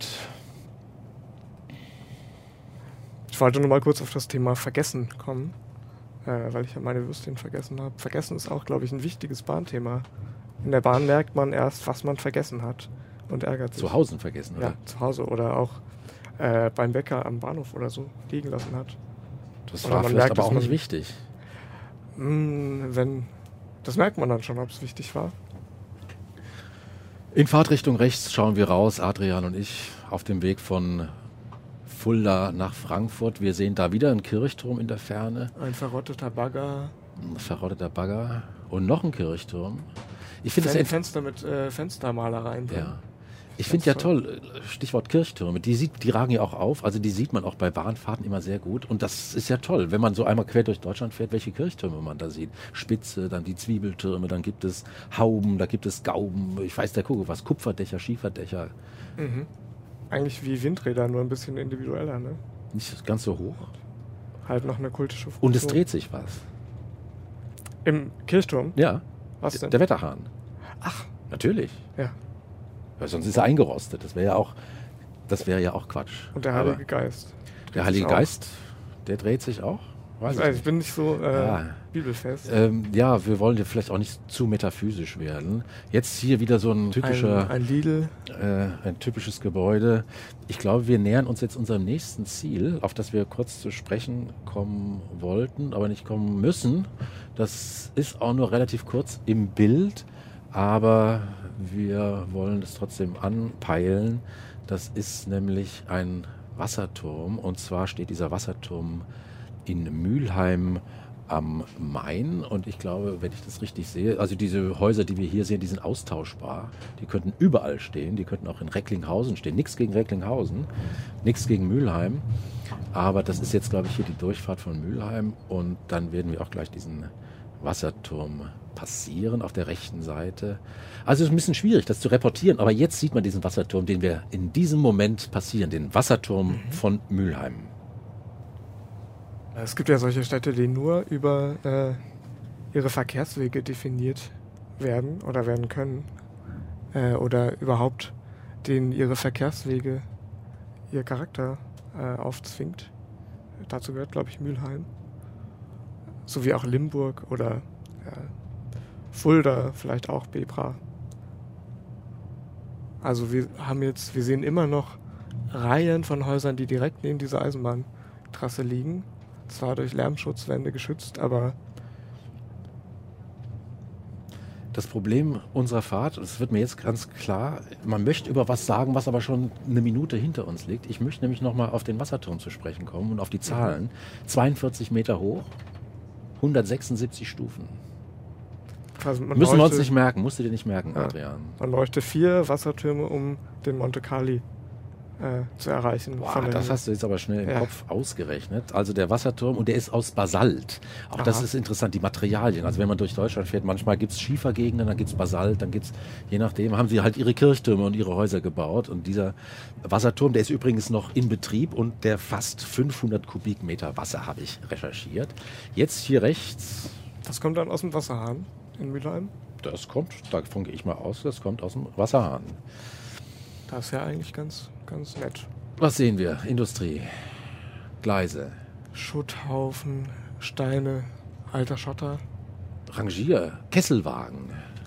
ich wollte nur mal kurz auf das Thema Vergessen kommen, weil ich ja meine Würstchen vergessen habe. Vergessen ist auch, glaube ich, ein wichtiges Bahnthema. In der Bahn merkt man erst, was man vergessen hat und ärgert sich. Zu Hause vergessen, oder? Ja, zu Hause oder auch beim Bäcker am Bahnhof oder so liegen lassen hat. Das war vielleicht aber auch nicht wichtig. Das merkt man dann schon, ob es wichtig war. In Fahrtrichtung rechts schauen wir raus, Adrian und ich, auf dem Weg von Fulda nach Frankfurt. Wir sehen da wieder einen Kirchturm in der Ferne. Ein verrotteter Bagger. Ein verrotteter Bagger. Und noch ein Kirchturm. Ich finde Fenster mit Fenstermalereien drin. Ja. Ich finde ja toll, Stichwort Kirchtürme, die ragen ja auch auf, also die sieht man auch bei Bahnfahrten immer sehr gut und das ist ja toll, wenn man so einmal quer durch Deutschland fährt, welche Kirchtürme man da sieht. Spitze, dann die Zwiebeltürme, dann gibt es Hauben, da gibt es Gauben, ich weiß der Kuckuck was, Kupferdächer, Schieferdächer. Mhm. Eigentlich wie Windräder, nur ein bisschen individueller, ne? Nicht ganz so hoch. Halt noch eine kultische Funktion. Und es dreht sich was. Im Kirchturm? Ja. Was denn? Der Wetterhahn. Ach. Natürlich. Ja. Weil sonst ist er eingerostet. Das wäre ja auch Quatsch. Und der Heilige Geist. Der Heilige Geist, der dreht sich auch? Ich bin nicht so bibelfest. Ja, wir wollen ja vielleicht auch nicht zu metaphysisch werden. Jetzt hier wieder so ein typischer... Ein Lidl. Ein typisches Gebäude. Ich glaube, wir nähern uns jetzt unserem nächsten Ziel, auf das wir kurz zu sprechen kommen wollten, aber nicht kommen müssen. Das ist auch nur relativ kurz im Bild, aber wir wollen es trotzdem anpeilen. Das ist nämlich ein Wasserturm, und zwar steht dieser Wasserturm in Mülheim am Main, und ich glaube, wenn ich das richtig sehe, also diese Häuser, die wir hier sehen, die sind austauschbar. Die könnten überall stehen, die könnten auch in Recklinghausen stehen. Nichts gegen Recklinghausen, nichts gegen Mülheim, aber das ist jetzt, glaube ich, hier die Durchfahrt von Mülheim, und dann werden wir auch gleich diesen Wasserturm passieren auf der rechten Seite. Also es ist ein bisschen schwierig, das zu reportieren, aber jetzt sieht man diesen Wasserturm, den wir in diesem Moment passieren, den Wasserturm von Mülheim. Es gibt ja solche Städte, die nur über ihre Verkehrswege definiert werden oder werden können. Oder überhaupt denen ihre Verkehrswege ihr Charakter aufzwingt. Dazu gehört, glaube ich, Mülheim. So wie auch Limburg oder Fulda, vielleicht auch Bebra. Also wir sehen immer noch Reihen von Häusern, die direkt neben dieser Eisenbahntrasse liegen. Zwar durch Lärmschutzwände geschützt, aber... Das Problem unserer Fahrt, das wird mir jetzt ganz klar, man möchte über was sagen, was aber schon eine Minute hinter uns liegt. Ich möchte nämlich nochmal auf den Wasserturm zu sprechen kommen und auf die Zahlen. 42 Meter hoch, 176 Stufen. Müssen wir uns nicht merken, musst du dir nicht merken, Adrian. Man bräuchte 4 Wassertürme, um den Monte Carli zu erreichen. Boah, das hast du jetzt aber schnell im Kopf ausgerechnet. Also der Wasserturm, und der ist aus Basalt. Auch das ist interessant, die Materialien. Also wenn man durch Deutschland fährt, manchmal gibt es Schiefergegenden, dann gibt es Basalt, dann gibt es, je nachdem, haben sie halt ihre Kirchtürme und ihre Häuser gebaut. Und dieser Wasserturm, der ist übrigens noch in Betrieb, und der fasst 500 Kubikmeter Wasser, habe ich recherchiert. Jetzt hier rechts. Das kommt dann aus dem Wasserhahn in Mülheim? Das kommt, davon gehe ich mal aus, das kommt aus dem Wasserhahn. Das ist ja eigentlich ganz nett. Was sehen wir? Industrie, Gleise. Schutthaufen, Steine, alter Schotter. Kesselwagen.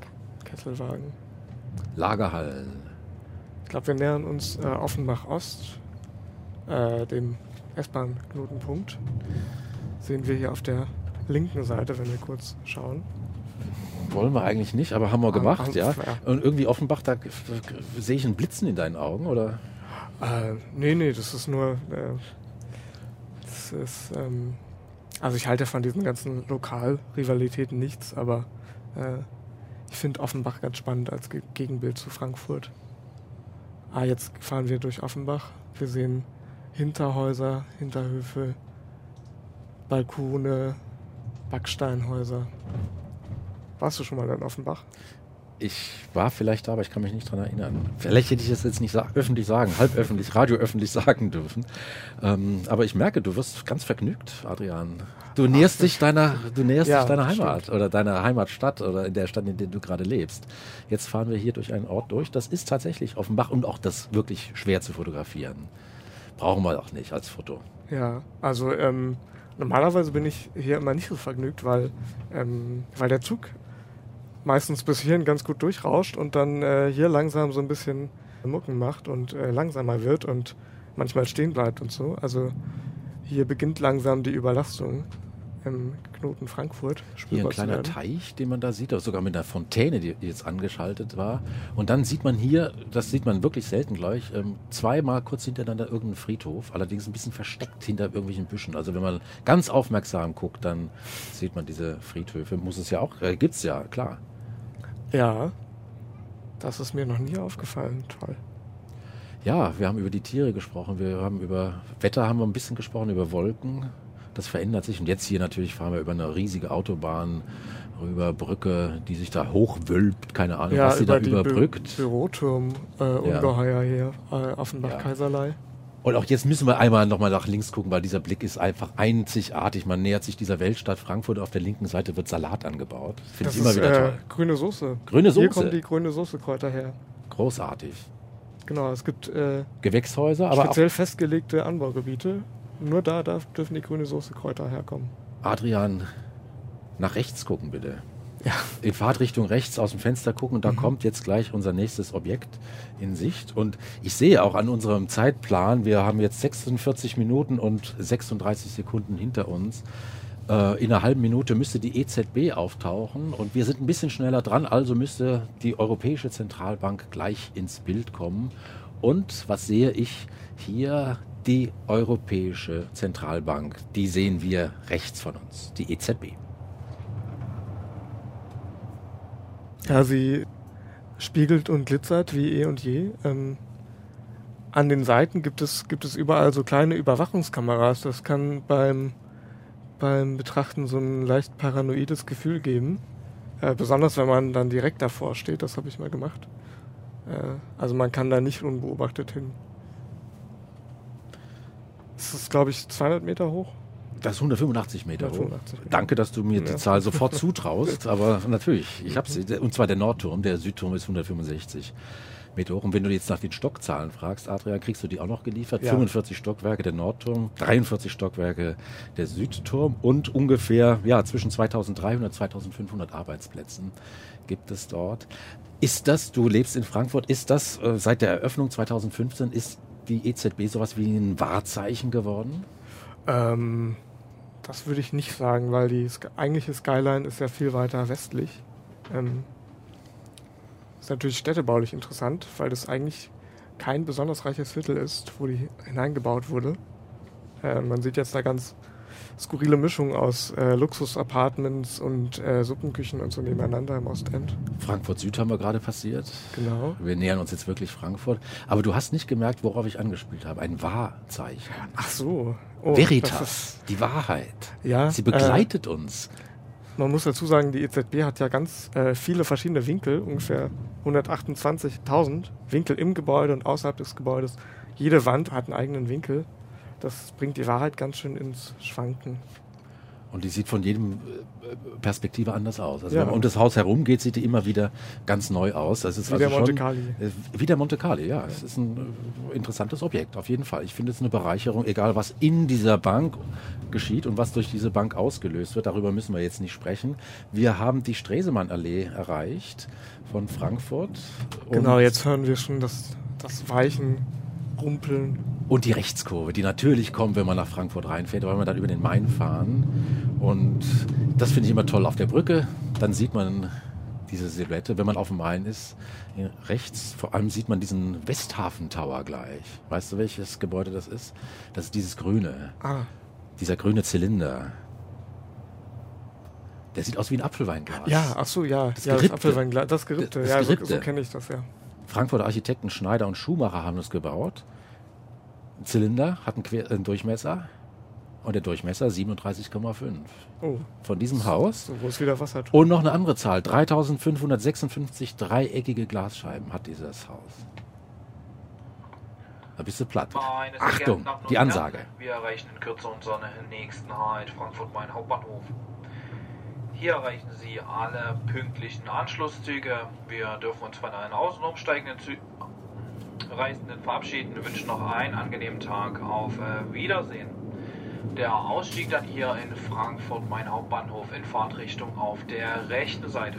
Lagerhallen. Ich glaube, wir nähern uns Offenbach-Ost, dem S-Bahn-Knotenpunkt. Sehen wir hier auf der linken Seite, wenn wir kurz schauen. Wollen wir eigentlich nicht, aber haben wir gemacht, ja. Und irgendwie Offenbach, da sehe ich ein Blitzen in deinen Augen, oder? Nee, das ist nur... also ich halte von diesen ganzen Lokalrivalitäten nichts, aber ich finde Offenbach ganz spannend als Gegenbild zu Frankfurt. Jetzt fahren wir durch Offenbach. Wir sehen Hinterhäuser, Hinterhöfe, Balkone, Backsteinhäuser. Warst du schon mal in Offenbach? Ich war vielleicht da, aber ich kann mich nicht dran erinnern. Vielleicht hätte ich das jetzt nicht öffentlich sagen, halböffentlich, radioöffentlich sagen dürfen. Aber ich merke, du wirst ganz vergnügt, Adrian. Du näherst dich deiner Heimat, stimmt. Oder deiner Heimatstadt oder in der Stadt, in der du gerade lebst. Jetzt fahren wir hier durch einen Ort durch. Das ist tatsächlich Offenbach, und auch das wirklich schwer zu fotografieren. Brauchen wir auch nicht als Foto. Ja, also normalerweise bin ich hier immer nicht so vergnügt, weil der Zug meistens bis hierhin ganz gut durchrauscht und dann hier langsam so ein bisschen Mucken macht und langsamer wird und manchmal stehen bleibt und so. Also hier beginnt langsam die Überlastung im Knoten Frankfurt. Hier ein kleiner Teich, den man da sieht, sogar mit einer Fontäne, die jetzt angeschaltet war. Und dann sieht man hier, das sieht man wirklich selten gleich, zweimal kurz hintereinander irgendeinen Friedhof, allerdings ein bisschen versteckt hinter irgendwelchen Büschen. Also wenn man ganz aufmerksam guckt, dann sieht man diese Friedhöfe. Muss es ja auch, gibt's ja, klar. Ja, das ist mir noch nie aufgefallen. Toll. Ja, wir haben über die Tiere gesprochen, wir haben über Wetter haben wir ein bisschen gesprochen, über Wolken. Das verändert sich, und jetzt hier natürlich fahren wir über eine riesige Autobahn rüber, Brücke, die sich da hochwölbt, keine Ahnung, was sie da überbrückt. Büroturm ungeheuer hier, Offenbach-Kaiserlei. Und auch jetzt müssen wir einmal nochmal nach links gucken, weil dieser Blick ist einfach einzigartig. Man nähert sich dieser Weltstadt Frankfurt. Auf der linken Seite wird Salat angebaut. Finde ich immer wieder toll. Grüne Soße. Grüne Soße? Hier kommen die grüne Soße-Kräuter her. Großartig. Genau, es gibt Gewächshäuser, aber speziell festgelegte Anbaugebiete. Nur da dürfen die grüne Soße-Kräuter herkommen. Adrian, nach rechts gucken bitte. Ja. In Fahrtrichtung rechts aus dem Fenster gucken und da kommt jetzt gleich unser nächstes Objekt in Sicht. Und ich sehe auch an unserem Zeitplan, wir haben jetzt 46 Minuten und 36 Sekunden hinter uns. In einer halben Minute müsste die EZB auftauchen und wir sind ein bisschen schneller dran, also müsste die Europäische Zentralbank gleich ins Bild kommen. Und was sehe ich hier? Die Europäische Zentralbank, die sehen wir rechts von uns, die EZB. Ja, sie spiegelt und glitzert wie eh und je. An den Seiten gibt es überall so kleine Überwachungskameras. Das kann beim Betrachten so ein leicht paranoides Gefühl geben. Besonders wenn man dann direkt davor steht. Das habe ich mal gemacht. Also man kann da nicht unbeobachtet hin. Es ist, glaube ich, 200 Meter hoch. Das ist 185 Meter 185 hoch. Danke, dass du mir die Zahl sofort zutraust. Aber natürlich, ich habe sie. Und zwar der Nordturm, der Südturm ist 165 Meter hoch. Und wenn du jetzt nach den Stockzahlen fragst, Adrian, kriegst du die auch noch geliefert? Ja. 45 Stockwerke der Nordturm, 43 Stockwerke der Südturm und ungefähr zwischen 2300 und 2500 Arbeitsplätzen gibt es dort. Ist das, du lebst in Frankfurt, ist das seit der Eröffnung 2015, ist die EZB sowas wie ein Wahrzeichen geworden? Das würde ich nicht sagen, weil die eigentliche Skyline ist ja viel weiter westlich. Ist natürlich städtebaulich interessant, weil das eigentlich kein besonders reiches Viertel ist, wo die hineingebaut wurde. Man sieht jetzt da ganz skurrile Mischung aus Luxus-Apartments und Suppenküchen und so nebeneinander im Ostend. Frankfurt Süd haben wir gerade passiert. Genau. Wir nähern uns jetzt wirklich Frankfurt. Aber du hast nicht gemerkt, worauf ich angespielt habe. Ein Wahrzeichen. Ach so. Oh, Veritas, die Wahrheit. Ja, sie begleitet uns. Man muss dazu sagen, die EZB hat ja ganz viele verschiedene Winkel, ungefähr 128.000 Winkel im Gebäude und außerhalb des Gebäudes. Jede Wand hat einen eigenen Winkel. Das bringt die Wahrheit ganz schön ins Schwanken. Und die sieht von jedem Perspektive anders aus. Also wenn man um das Haus herum geht, sieht die immer wieder ganz neu aus. Das ist wie der Monte Carli. Wie der Monte Carli, ja. Es ist ein interessantes Objekt, auf jeden Fall. Ich finde es eine Bereicherung, egal was in dieser Bank geschieht und was durch diese Bank ausgelöst wird. Darüber müssen wir jetzt nicht sprechen. Wir haben die Stresemannallee erreicht von Frankfurt. Genau, jetzt hören wir schon das Weichen, Rumpeln. Und die Rechtskurve, die natürlich kommt, wenn man nach Frankfurt reinfährt, weil wir dann über den Main fahren. Und das finde ich immer toll. Auf der Brücke, dann sieht man diese Silhouette, wenn man auf dem Main ist. Rechts, vor allem sieht man diesen Westhafen Tower gleich. Weißt du, welches Gebäude das ist? Das ist dieses grüne. Dieser grüne Zylinder. Der sieht aus wie ein Apfelweinglas. Ja, ach so, ja. Das Apfelweinglas, das Gerippte. Das ja, Gerippte. So kenne ich das, ja. Frankfurter Architekten Schneider und Schumacher haben das gebaut. Ein Zylinder hat einen Durchmesser und der Durchmesser 37,5. Oh. Von diesem Haus. So, wo es wieder Wasser tut. Und noch eine andere Zahl. 3556 dreieckige Glasscheiben hat dieses Haus. Da bist du platt. Achtung, die Ansage. Wir erreichen in Kürze unseren nächsten Halt, Frankfurt-Main Hauptbahnhof. Hier erreichen Sie alle pünktlichen Anschlusszüge. Wir dürfen uns von allen außen umsteigenden Reisenden verabschieden. Wir wünschen noch einen angenehmen Tag. Auf Wiedersehen. Der Ausstieg dann hier in Frankfurt-Main Hauptbahnhof in Fahrtrichtung auf der rechten Seite.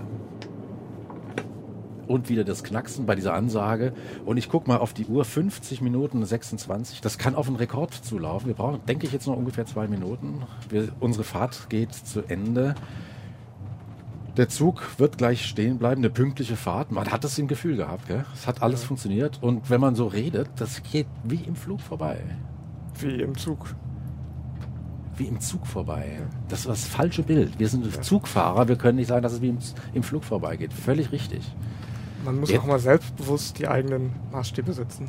Und wieder das Knacksen bei dieser Ansage. Und ich gucke mal auf die Uhr, 50 Minuten 26. Das kann auf einen Rekord zulaufen. Wir brauchen, denke ich, jetzt noch ungefähr 2 Minuten. Unsere Fahrt geht zu Ende. Der Zug wird gleich stehen bleiben, eine pünktliche Fahrt. Man hat es im Gefühl gehabt, gell? Es hat alles funktioniert. Und wenn man so redet, das geht wie im Flug vorbei. Wie im Zug. Wie im Zug vorbei. Das war das falsche Bild. Wir sind Zugfahrer, wir können nicht sagen, dass es wie im Flug vorbeigeht. Völlig richtig. Man muss auch mal selbstbewusst die eigenen Maßstäbe setzen.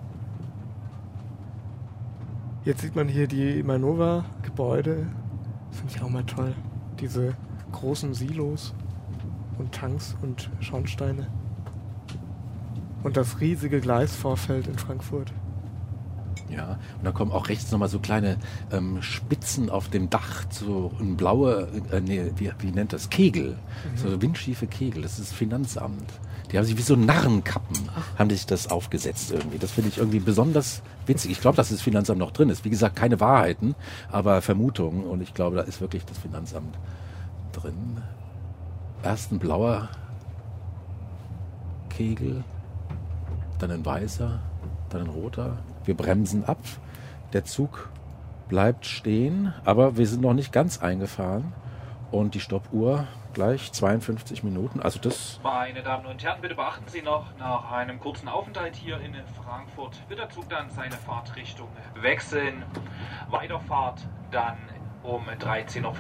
Jetzt sieht man hier die Imanova-Gebäude. Finde ich auch mal toll. Diese großen Silos und Tanks und Schornsteine. Und das riesige Gleisvorfeld in Frankfurt. Ja, und dann kommen auch rechts nochmal so kleine Spitzen auf dem Dach, so ein blauer, wie nennt das? Kegel, so windschiefe Kegel, das ist das Finanzamt. Die haben sich wie so Narrenkappen, haben sich das aufgesetzt irgendwie. Das finde ich irgendwie besonders witzig. Ich glaube, dass das Finanzamt noch drin ist. Wie gesagt, keine Wahrheiten, aber Vermutungen. Und ich glaube, da ist wirklich das Finanzamt drin. Erst ein blauer Kegel, dann ein weißer, dann ein roter. Wir bremsen ab. Der Zug bleibt stehen, aber wir sind noch nicht ganz eingefahren. Und die Stoppuhr gleich 52 Minuten. Also das. Meine Damen und Herren, bitte beachten Sie noch, nach einem kurzen Aufenthalt hier in Frankfurt wird der Zug dann seine Fahrtrichtung wechseln. Weiterfahrt dann um 13.50 Uhr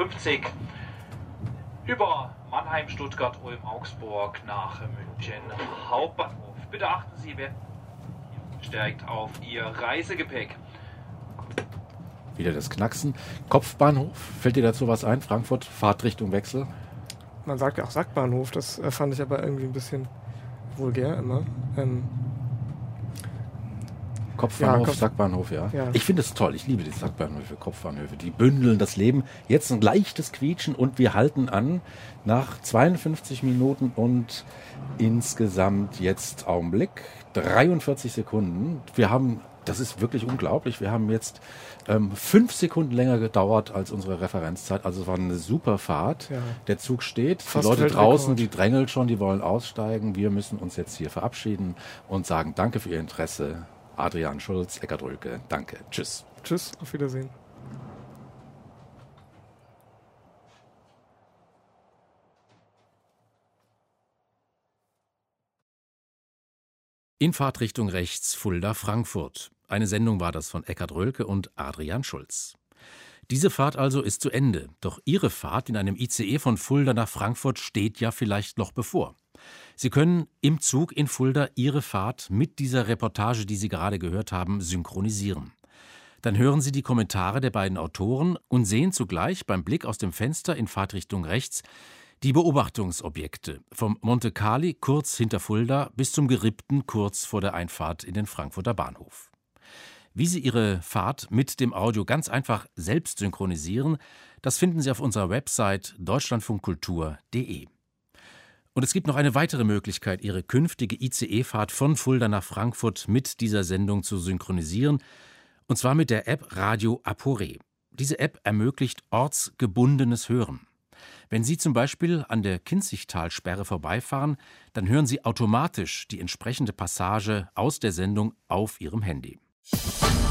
über Mannheim, Stuttgart, Ulm, Augsburg nach München Hauptbahnhof. Bitte achten Sie, wer stärkt auf Ihr Reisegepäck. Wieder das Knacksen. Kopfbahnhof, fällt dir dazu was ein? Frankfurt, Fahrtrichtung Wechsel? Man sagt ja auch Sackbahnhof, das fand ich aber irgendwie ein bisschen vulgär immer. Kopfbahnhof, Sackbahnhof, ja. Ich finde es toll, ich liebe die Sackbahnhöfe, Kopfbahnhöfe. Die bündeln das Leben. Jetzt ein leichtes Quietschen und wir halten an nach 52 Minuten und insgesamt jetzt Augenblick 43 Sekunden. Das ist wirklich unglaublich. Wir haben jetzt 5 Sekunden länger gedauert als unsere Referenzzeit. Also es war eine super Fahrt. Ja. Der Zug steht. Die Leute draußen, die drängeln schon, die wollen aussteigen. Wir müssen uns jetzt hier verabschieden und sagen Danke für Ihr Interesse. Adrian Schulz, Eckhard Rölke. Danke. Tschüss. Tschüss. Auf Wiedersehen. In Fahrtrichtung rechts Fulda-Frankfurt. Eine Sendung war das von Eckhard Rölke und Adrian Schulz. Diese Fahrt also ist zu Ende. Doch Ihre Fahrt in einem ICE von Fulda nach Frankfurt steht ja vielleicht noch bevor. Sie können im Zug in Fulda Ihre Fahrt mit dieser Reportage, die Sie gerade gehört haben, synchronisieren. Dann hören Sie die Kommentare der beiden Autoren und sehen zugleich beim Blick aus dem Fenster in Fahrtrichtung rechts die Beobachtungsobjekte vom Monte Carli kurz hinter Fulda bis zum Gerippten kurz vor der Einfahrt in den Frankfurter Bahnhof. Wie Sie Ihre Fahrt mit dem Audio ganz einfach selbst synchronisieren, das finden Sie auf unserer Website deutschlandfunkkultur.de. Und es gibt noch eine weitere Möglichkeit, Ihre künftige ICE-Fahrt von Fulda nach Frankfurt mit dieser Sendung zu synchronisieren, und zwar mit der App Radio Apore. Diese App ermöglicht ortsgebundenes Hören. Wenn Sie zum Beispiel an der Kinzigtalsperre vorbeifahren, dann hören Sie automatisch die entsprechende Passage aus der Sendung auf Ihrem Handy.